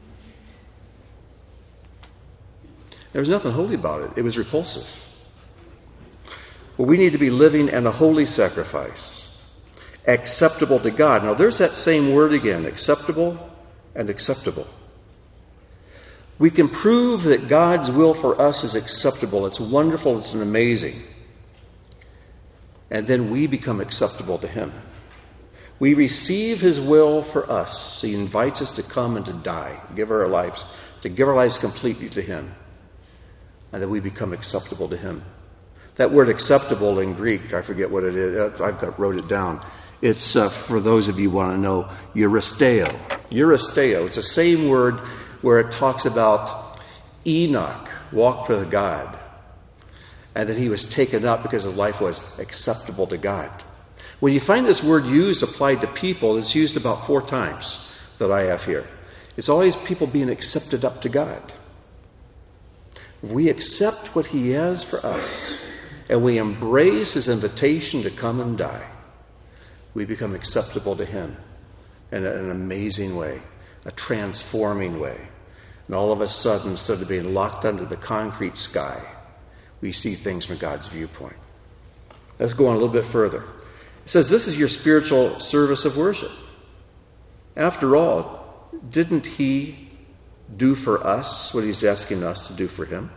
There was nothing holy about it. It was repulsive. Well, we need to be living in a holy sacrifice, acceptable to God. Now, there's that same word again, acceptable and acceptable. We can prove that God's will for us is acceptable. It's wonderful. It's amazing. And then we become acceptable to Him. We receive His will for us. He invites us to come and to die, give our lives, to give our lives completely to Him. And then we become acceptable to Him. That word acceptable in Greek, I forget what it is. I've got wrote it down. It's, uh, for those of you who want to know, euristeo. Euristeo. It's the same word where it talks about Enoch walked with God, and that he was taken up because his life was acceptable to God. When you find this word used applied to people, it's used about four times that I have here. It's always people being accepted up to God. If we accept what he has for us, and we embrace his invitation to come and die, we become acceptable to him in an amazing way, a transforming way. And all of a sudden, instead of being locked under the concrete sky, we see things from God's viewpoint. Let's go on a little bit further. It says, this is your spiritual service of worship. After all, didn't he do for us what he's asking us to do for him?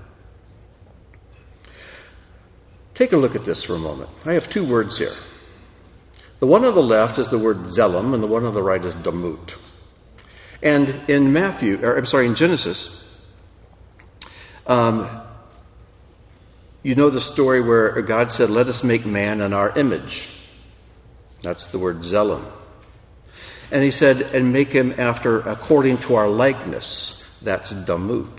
Take a look at this for a moment. I have two words here. The one on the left is the word zealom, and the one on the right is damut. And in Matthew, or I'm sorry, in Genesis, um, you know the story where God said, let us make man in our image. That's the word zealom. And he said, and make him after, according to our likeness. That's damut.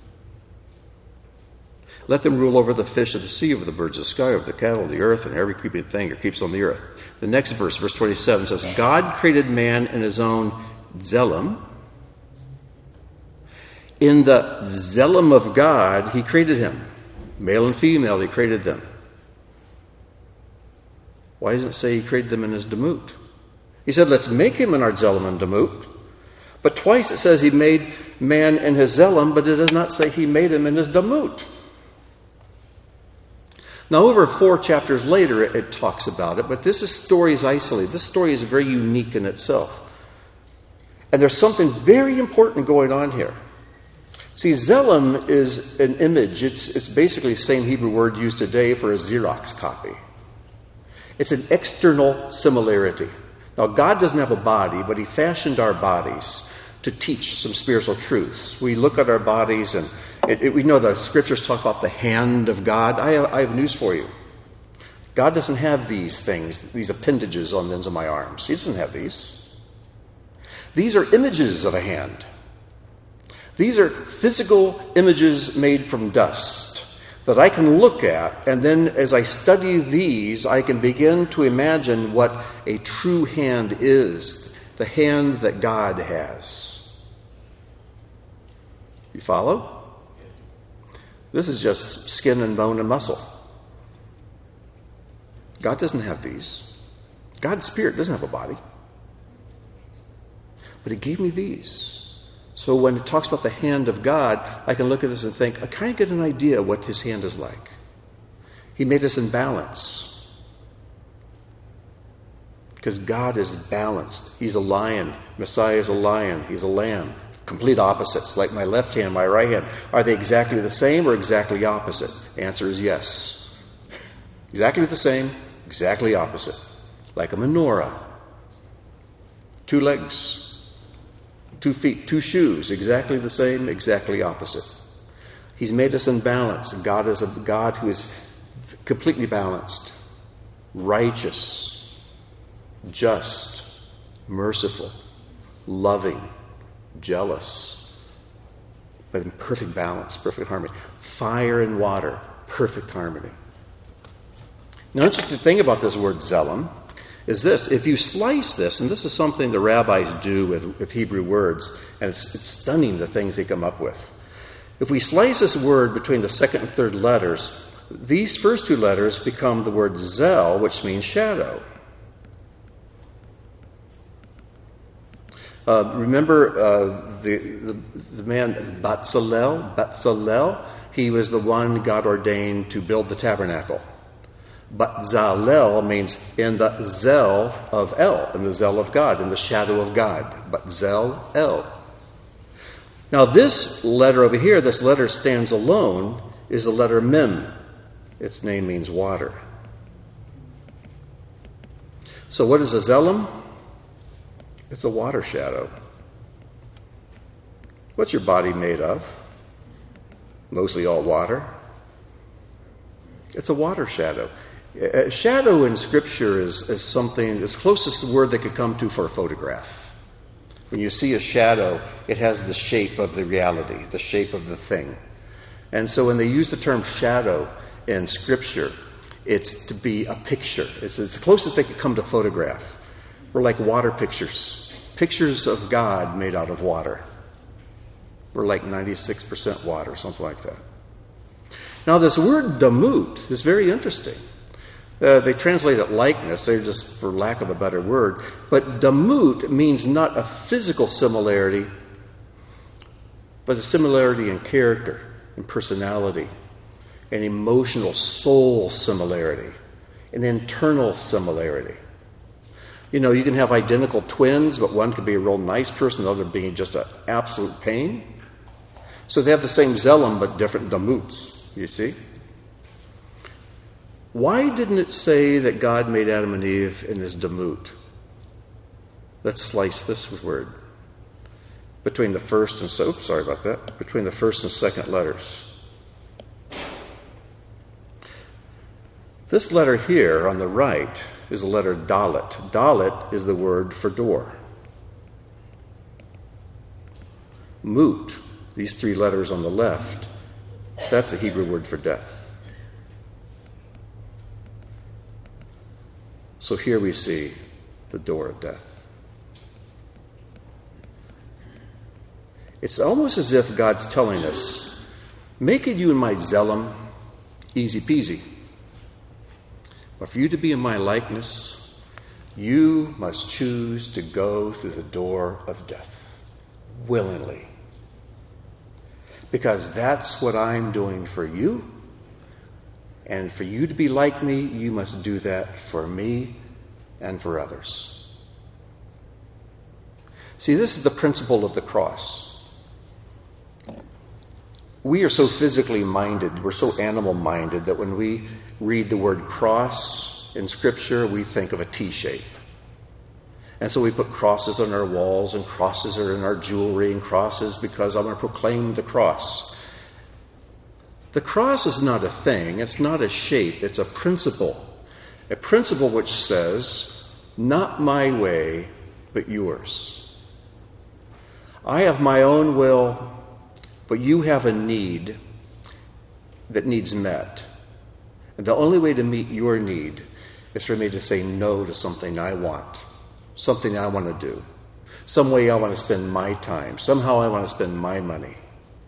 Let them rule over the fish of the sea, over the birds of the sky, over the cattle of the earth, and every creeping thing that creeps on the earth. The next verse, verse twenty-seven, says, God created man in his own zealom. In the zealom of God, he created him. Male and female, he created them. Why doesn't it say he created them in his damut? He said, let's make him in our zealom and damut. But twice it says he made man in his zealom, but it does not say he made him in his damut. Now, over four chapters later, it, it talks about it, but this is, story is isolated. This story is very unique in itself. And there's something very important going on here. See, zealom is an image. It's, it's basically the same Hebrew word used today for a Xerox copy. It's an external similarity. Now, God doesn't have a body, but he fashioned our bodies to teach some spiritual truths. We look at our bodies, and it, it, we know the scriptures talk about the hand of God. I have, I have news for you. God doesn't have these things, these appendages on the ends of my arms. He doesn't have these. These are images of a hand. These are physical images made from dust that I can look at, and then as I study these, I can begin to imagine what a true hand is, the hand that God has. You follow? This is just skin and bone and muscle. God doesn't have these. God's spirit doesn't have a body. But he gave me these. So when it talks about the hand of God, I can look at this and think, I kind of get an idea what his hand is like. He made us in balance. Because God is balanced. He's a lion. Messiah is a lion. He's a lamb. Complete opposites, like my left hand, my right hand. Are they exactly the same or exactly opposite? The answer is yes. Exactly the same, exactly opposite. Like a menorah. Two legs, two feet, two shoes, exactly the same, exactly opposite. He's made us in balance. God is a God who is completely balanced, righteous, just, merciful, loving, jealous, but in perfect balance, perfect harmony. Fire and water, perfect harmony. Now, an interesting thing about this word zealom is this. If you slice this, and this is something the rabbis do with, with Hebrew words, and it's, it's stunning the things they come up with. If we slice this word between the second and third letters, these first two letters become the word zel, which means shadow. Uh, remember uh, the, the the man Bezalel? Bezalel? He was the one God ordained to build the tabernacle. Bezalel means in the zel of El, in the zel of God, in the shadow of God. Bezalel. Now this letter over here, this letter stands alone, is the letter Mem. Its name means water. So what is a zealom? It's a water shadow. What's your body made of? Mostly all water. It's a water shadow. A shadow in Scripture is, is something, as closest word they could come to for a photograph. When you see a shadow, it has the shape of the reality, the shape of the thing. And so when they use the term shadow in Scripture, it's to be a picture. It's, it's the closest they could come to photograph. We're like water pictures. Pictures of God made out of water. We're like ninety-six percent water, something like that. Now this word damut is very interesting. Uh, they translate it likeness, they're just for lack of a better word. But damut means not a physical similarity, but a similarity in character, in personality, an emotional soul similarity, an internal similarity. You know, you can have identical twins, but one could be a real nice person, the other being just an absolute pain. So they have the same Zelem, but different damuts, you see? Why didn't it say that God made Adam and Eve in his damut? Let's slice this word. Between the first and, so, oops, sorry about that, between the first and second letters. This letter here on the right is the letter Dalet. Dalet is the word for door. Mut, these three letters on the left, that's a Hebrew word for death. So here we see the door of death. It's almost as if God's telling us, make it you in my Zelem, easy peasy. But for you to be in my likeness, you must choose to go through the door of death willingly. Because that's what I'm doing for you. And for you to be like me, you must do that for me and for others. See, this is the principle of the cross. We are so physically minded, we're so animal minded, that when we read the word cross in Scripture, we think of a T shape. And so we put crosses on our walls, and crosses are in our jewelry, and crosses because I want to proclaim the cross. The cross is not a thing, it's not a shape, it's a principle. A principle which says, not my way, but yours. I have my own will, but you have a need that needs met. And the only way to meet your need is for me to say no to something I want, something I want to do, some way I want to spend my time, somehow I want to spend my money.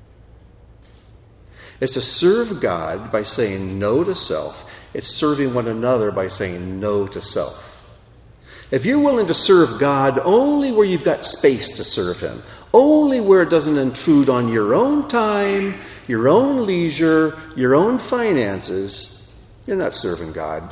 It's to serve God by saying no to self. It's serving one another by saying no to self. If you're willing to serve God only where you've got space to serve Him, only where it doesn't intrude on your own time, your own leisure, your own finances, you're not serving God.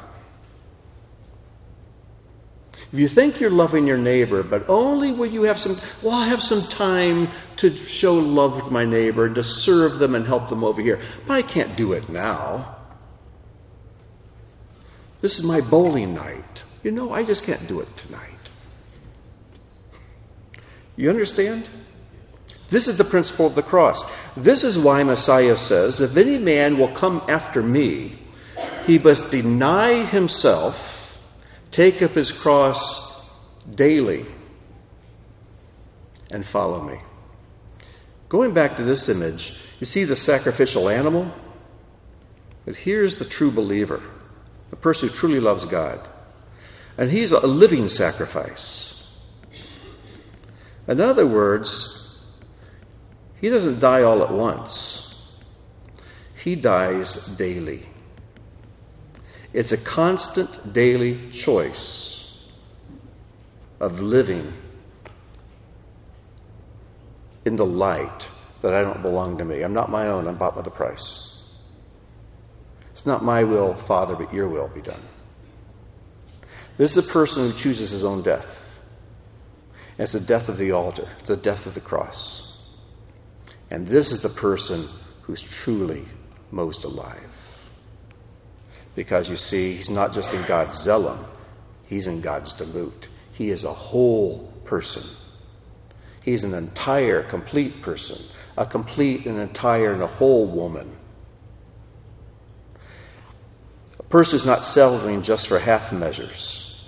If you think you're loving your neighbor, but only when you have some, well, I have some time to show love to my neighbor and to serve them and help them over here, but I can't do it now. This is my bowling night. You know, I just can't do it tonight. You understand? This is the principle of the cross. This is why Messiah says, if any man will come after me, he must deny himself, take up his cross daily, and follow me. Going back to this image, you see the sacrificial animal? But here's the true believer, the person who truly loves God. And he's a living sacrifice. In other words, he doesn't die all at once. He dies daily. It's a constant daily choice of living in the light that I don't belong to me. I'm not my own. I'm bought with a price. It's not my will, Father, but your will be done. This is a person who chooses his own death. And it's the death of the altar. It's the death of the cross. And this is the person who's truly most alive. Because you see, he's not just in God's Zelem, he's in God's damut. He is a whole person. He's an entire, complete person. A complete and entire and a whole woman. person is not settling just for half measures,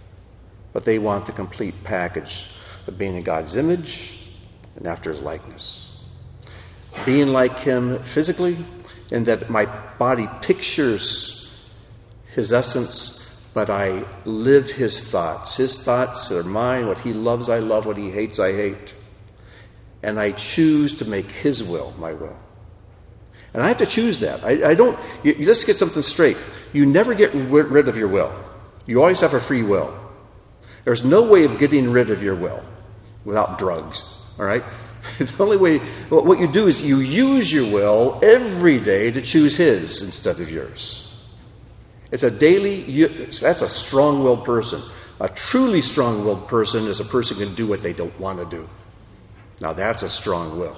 but they want the complete package of being in God's image and after his likeness. Being like him physically, in that my body pictures his essence, but I live his thoughts. His thoughts are mine. What he loves, I love. What he hates, I hate. And I choose to make his will my will. And I have to choose that. I, I don't, you, you just get something straight. You never get rid of your will. You always have a free will. There's no way of getting rid of your will without drugs. All right? The only way, what you do is you use your will every day to choose his instead of yours. It's a daily, that's a strong-willed person. A truly strong-willed person is a person who can do what they don't want to do. Now that's a strong will.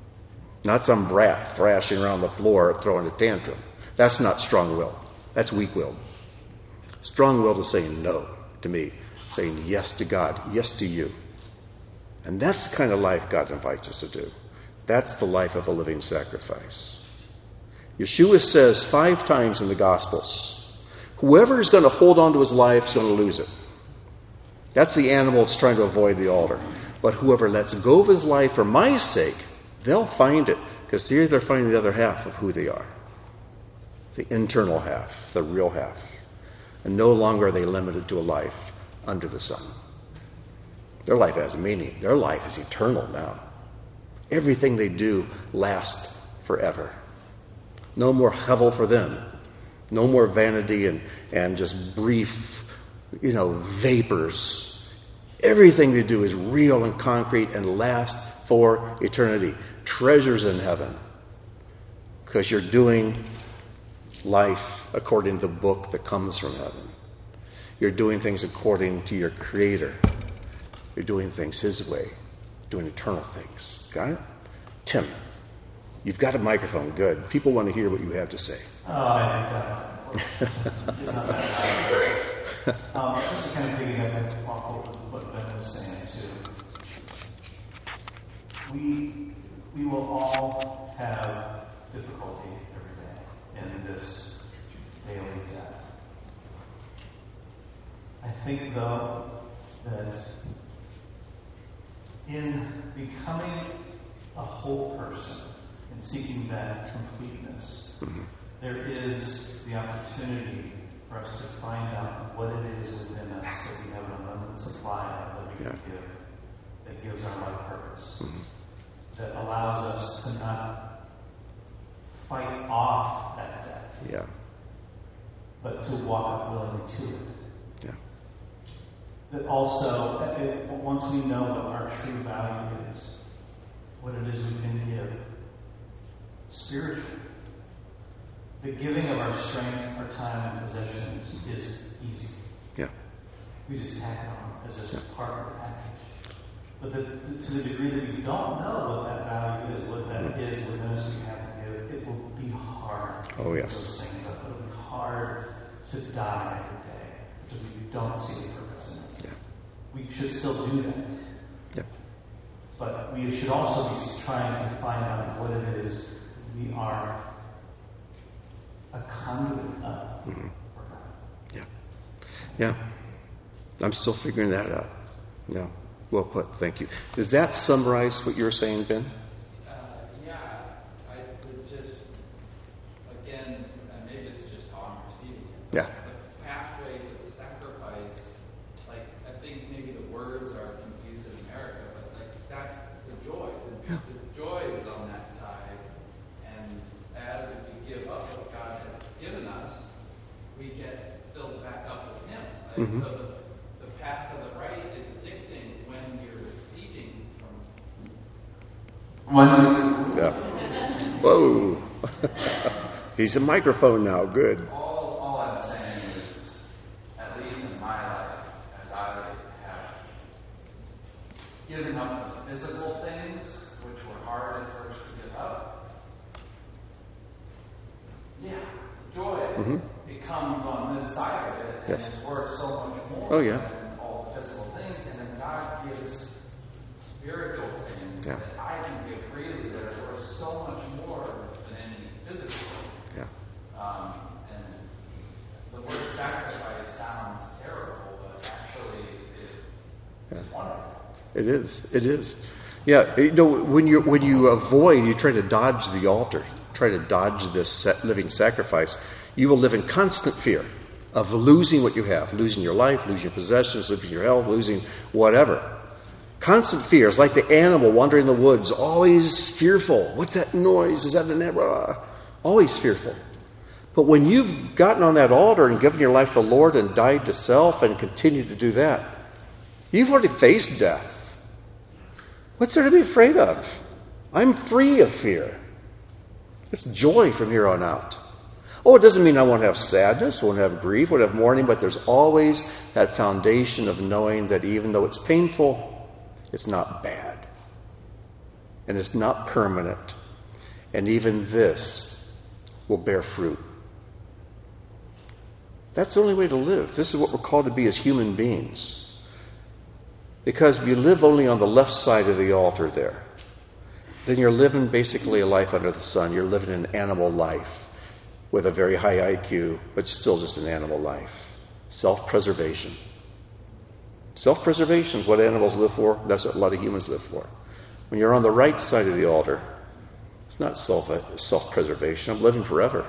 Not some brat thrashing around the floor throwing a tantrum. That's not strong will. That's weak-willed. Strong-willed is saying no to me, saying yes to God, yes to you. And that's the kind of life God invites us to do. That's the life of a living sacrifice. Yeshua says five times in the Gospels, whoever is going to hold on to his life is going to lose it. That's the animal that's trying to avoid the altar. But whoever lets go of his life for my sake, they'll find it. Because here they're finding the other half of who they are. The internal half, the real half. And no longer are they limited to a life under the sun. Their life has meaning. Their life is eternal now. Everything they do lasts forever. No more hevel for them. No more vanity and, and just brief, you know, vapors. Everything they do is real and concrete and lasts for eternity. Treasures in heaven. Because you're doing life according to the book that comes from heaven. You're doing things according to your Creator. You're doing things his way. Doing eternal things. Got it? Tim, you've got a microphone. Good. People want to hear what you have to say. Oh, I It's not that um, just to kind of piggyback off of what Ben was saying, too. We, we will all have difficulty every day in this daily death. I think, though, that in becoming a whole person and seeking that completeness, mm-hmm. there is the opportunity for us to find out what it is within us that we have an unlimited supply of that we yeah. can give, that gives our life purpose, mm-hmm. that allows us to not fight off that death, yeah. but to walk up willingly to it. Yeah. That also, it, once we know what our true value is, what it is we can give spiritually, the giving of our strength, our time, and possessions is easy. Yeah. We just tack it on as just yeah. part of the package. But the, the, to the degree that we don't know what that value is, what that mm-hmm. is within us we have to give, it will be hard to oh, give yes. those things up. It will be hard to die every day because we don't see the purpose in it. Yeah. We should still do that. Yeah. But we should also be trying to find out what it is we are a conduit of mm-hmm. for God. Yeah. Yeah. I'm still figuring that out. Yeah. Well put. Thank you. Does that summarize what you were saying, Ben? Uh, yeah. I would just, again, and maybe this is just how I'm perceiving it. Yeah. The pathway to the sacrifice, like, I think maybe the words are confused in America, but, like, that's the joy. The, yeah. the joy is on that side. And as we give up what God has given us, we get filled back up with him. Like, mm-hmm. So the, the path to the right is addicting when you're receiving from one. Yeah. Whoa. He's a microphone now. Good. All, all I'm saying is, at least in my life, as I have given up the physical things, which were hard at first to give up, yeah, joy. Mm-hmm. It comes on this side of it, and yes. it's worth so much more oh, yeah. than all the physical things. And then God gives spiritual things yeah. that I can give freely that are worth so much more than any physical things. Yeah. Um, and wonderful. It is. It is. Yeah. You know, when you when you avoid, you try to dodge the altar, try to dodge this living sacrifice, you will live in constant fear of losing what you have, losing your life, losing your possessions, losing your health, losing whatever. Constant fear. It's like the animal wandering in the woods, always fearful. What's that noise? Is that an arrow? Always fearful. But when you've gotten on that altar and given your life to the Lord and died to self and continue to do that, you've already faced death. What's there to be afraid of? I'm free of fear. It's joy from here on out. Oh, it doesn't mean I won't have sadness, won't have grief, won't have mourning, but there's always that foundation of knowing that even though it's painful, it's not bad. And it's not permanent. And even this will bear fruit. That's the only way to live. This is what we're called to be as human beings. Because if you live only on the left side of the altar there, then you're living basically a life under the sun. You're living an animal life with a very high I Q, but still just an animal life. Self-preservation. Self-preservation is what animals live for. That's what a lot of humans live for. When you're on the right side of the altar, it's not self, self-preservation. I'm living forever.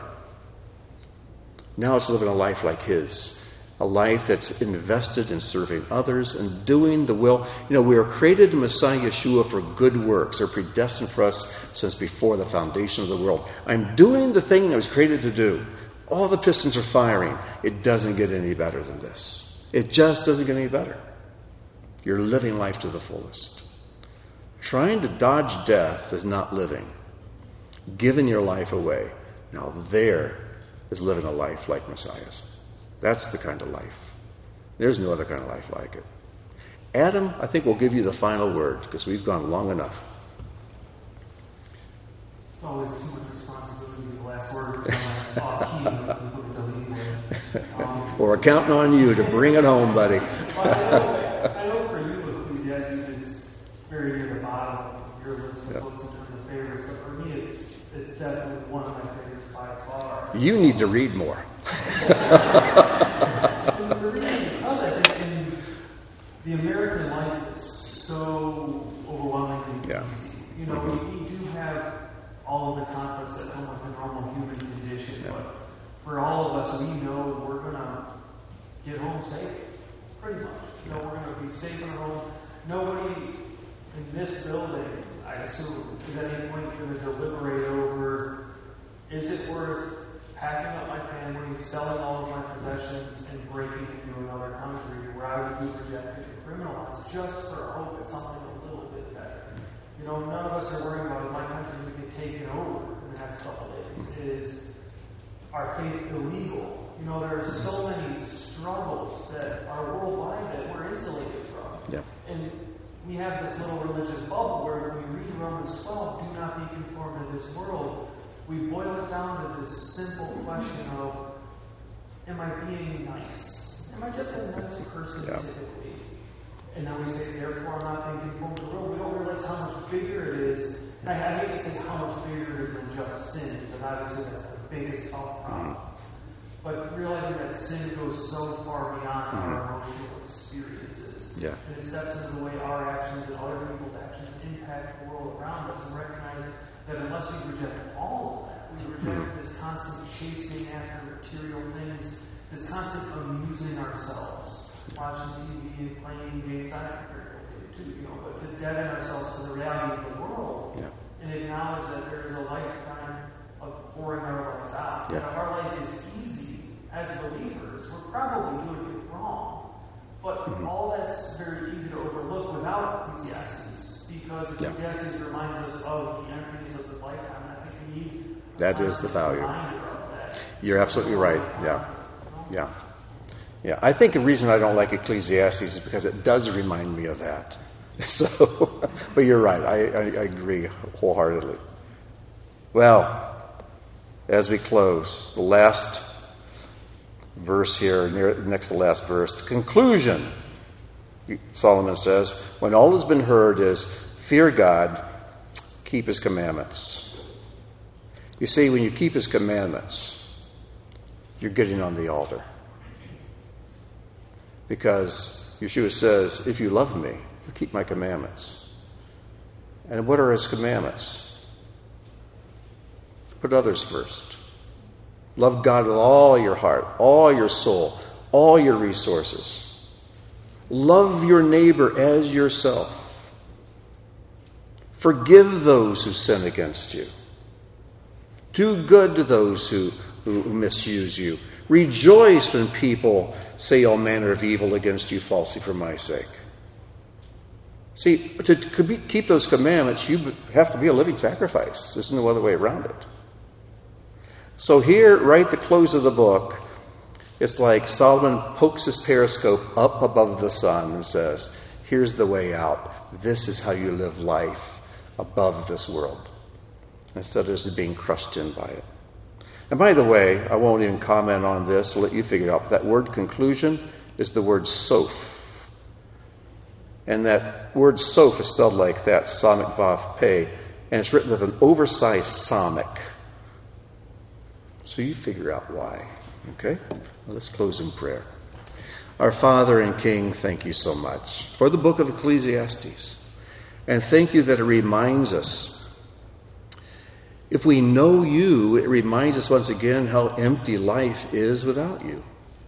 Now it's living a life like his. A life that's invested in serving others and doing the will. You know, we were created in Messiah Yeshua for good works. They're predestined for us since before the foundation of the world. I'm doing the thing I was created to do. All the pistons are firing. It doesn't get any better than this. It just doesn't get any better. You're living life to the fullest. Trying to dodge death is not living. Giving your life away. Now there is living a life like Messiah's. That's the kind of life. There's no other kind of life like it. Adam, I think we'll give you the final word because we've gone long enough. It's always too much responsibility to the last word. It's off key when people get deleted. Um, We're counting on you to bring it home, buddy. I know, I know for you, Ecclesiastes is very near the bottom of your list of Yeah. books in terms of favorites, but for me, it's it's definitely one of my favorites by far. You need to read more. And the reason is because I think in the American life is so overwhelmingly Yeah. easy. You know, we, we do have all of the conflicts that come with the normal human condition, Yeah. but for all of us, we know we're going to get home safe, pretty much. You know, we're going to be safe in our home. Nobody in this building, I assume, is at any point going to deliberate over, is it worth packing up my family, selling all of my possessions, and breaking into another country where I would be rejected and criminalized just for hope at something a little bit better. You know, none of us are worried about is my country going to get taken over in the next couple of days. Is our faith illegal? You know, there are so many struggles that are worldwide that we're insulated from. Yeah. And we have this little religious bubble where when we read Romans twelve, do not be conformed to this world, we boil it down to this simple question of, am I being nice? Am I just a nice person Yeah. typically? And then we say, therefore I'm not being conformed to the world. We don't realize how much bigger it is. And I, I hate to say how much bigger it is than just sin, because obviously that's the biggest health problem. But realizing that sin goes so far beyond Mm-hmm. our emotional experiences. Yeah. And it steps into the way our actions and other people's actions impact the world around us, and recognizing that unless we reject all of that, we reject this constant chasing after material things, this constant amusing ourselves, watching T V and playing games. I'm very guilty of it too, you know, but to deaden ourselves to the reality of the world Yeah. and acknowledge that there is a lifetime of pouring our lives out. Yeah. And if our life is easy as believers, we're probably doing it wrong. But Mm-hmm. all that's very easy to overlook without Ecclesiastes, because Yeah. Ecclesiastes reminds us of the emptiness of this lifetime. And I think we need a That is the constant value. reminder of that. You're absolutely right. Yeah. Yeah. Yeah. I think the reason I don't like Ecclesiastes is because it does remind me of that. So, but you're right. I, I, I agree wholeheartedly. Well, as we close, the last verse here, near, next to the last verse, the conclusion, Solomon says, when all has been heard is, fear God, keep his commandments. You see, when you keep his commandments, you're getting on the altar. Because Yeshua says, if you love me, keep my commandments. And what are his commandments? Put others first. Love God with all your heart, all your soul, all your resources. Love your neighbor as yourself. Forgive those who sin against you. Do good to those who, who misuse you. Rejoice when people say all manner of evil against you falsely for my sake. See, to, to keep those commandments, you have to be a living sacrifice. There's no other way around it. So here, right at the close of the book, it's like Solomon pokes his periscope up above the sun and says, here's the way out. This is how you live life above this world, instead of just being crushed in by it. And by the way, I won't even comment on this. I'll let you figure it out. That word conclusion is the word soph. And that word soph is spelled like that, Samik Vav Pei, and it's written with an oversized Samik. So you figure out why. Okay? Well, let's close in prayer. Our Father and King, thank you so much for the book of Ecclesiastes. And thank you that it reminds us. If we know you, it reminds us once again how empty life is without you.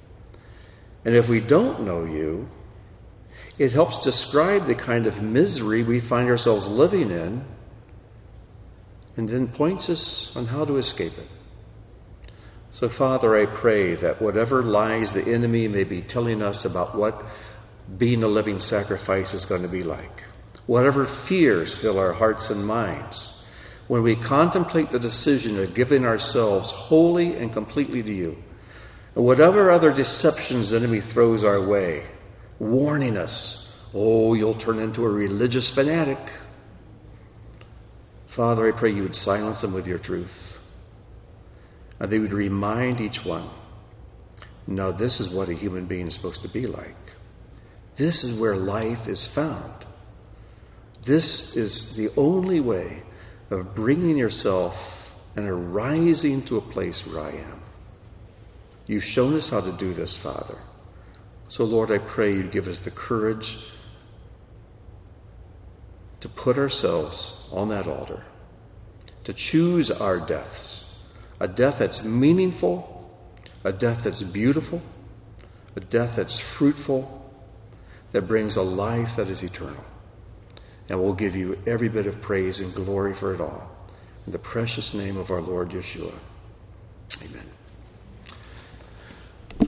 And if we don't know you, it helps describe the kind of misery we find ourselves living in, and then points us on how to escape it. So, Father, I pray that whatever lies the enemy may be telling us about what being a living sacrifice is going to be like, whatever fears fill our hearts and minds, when we contemplate the decision of giving ourselves wholly and completely to you, and whatever other deceptions the enemy throws our way, warning us, oh, you'll turn into a religious fanatic. Father, I pray you would silence them with your truth, and they would remind each one, no, this is what a human being is supposed to be like. This is where life is found. This is the only way of bringing yourself and arising to a place where I am. You've shown us how to do this, Father. So, Lord, I pray you give us the courage to put ourselves on that altar, to choose our deaths, a death that's meaningful, a death that's beautiful, a death that's fruitful, that brings a life that is eternal. And we'll give you every bit of praise and glory for it all. In the precious name of our Lord Yeshua. Amen.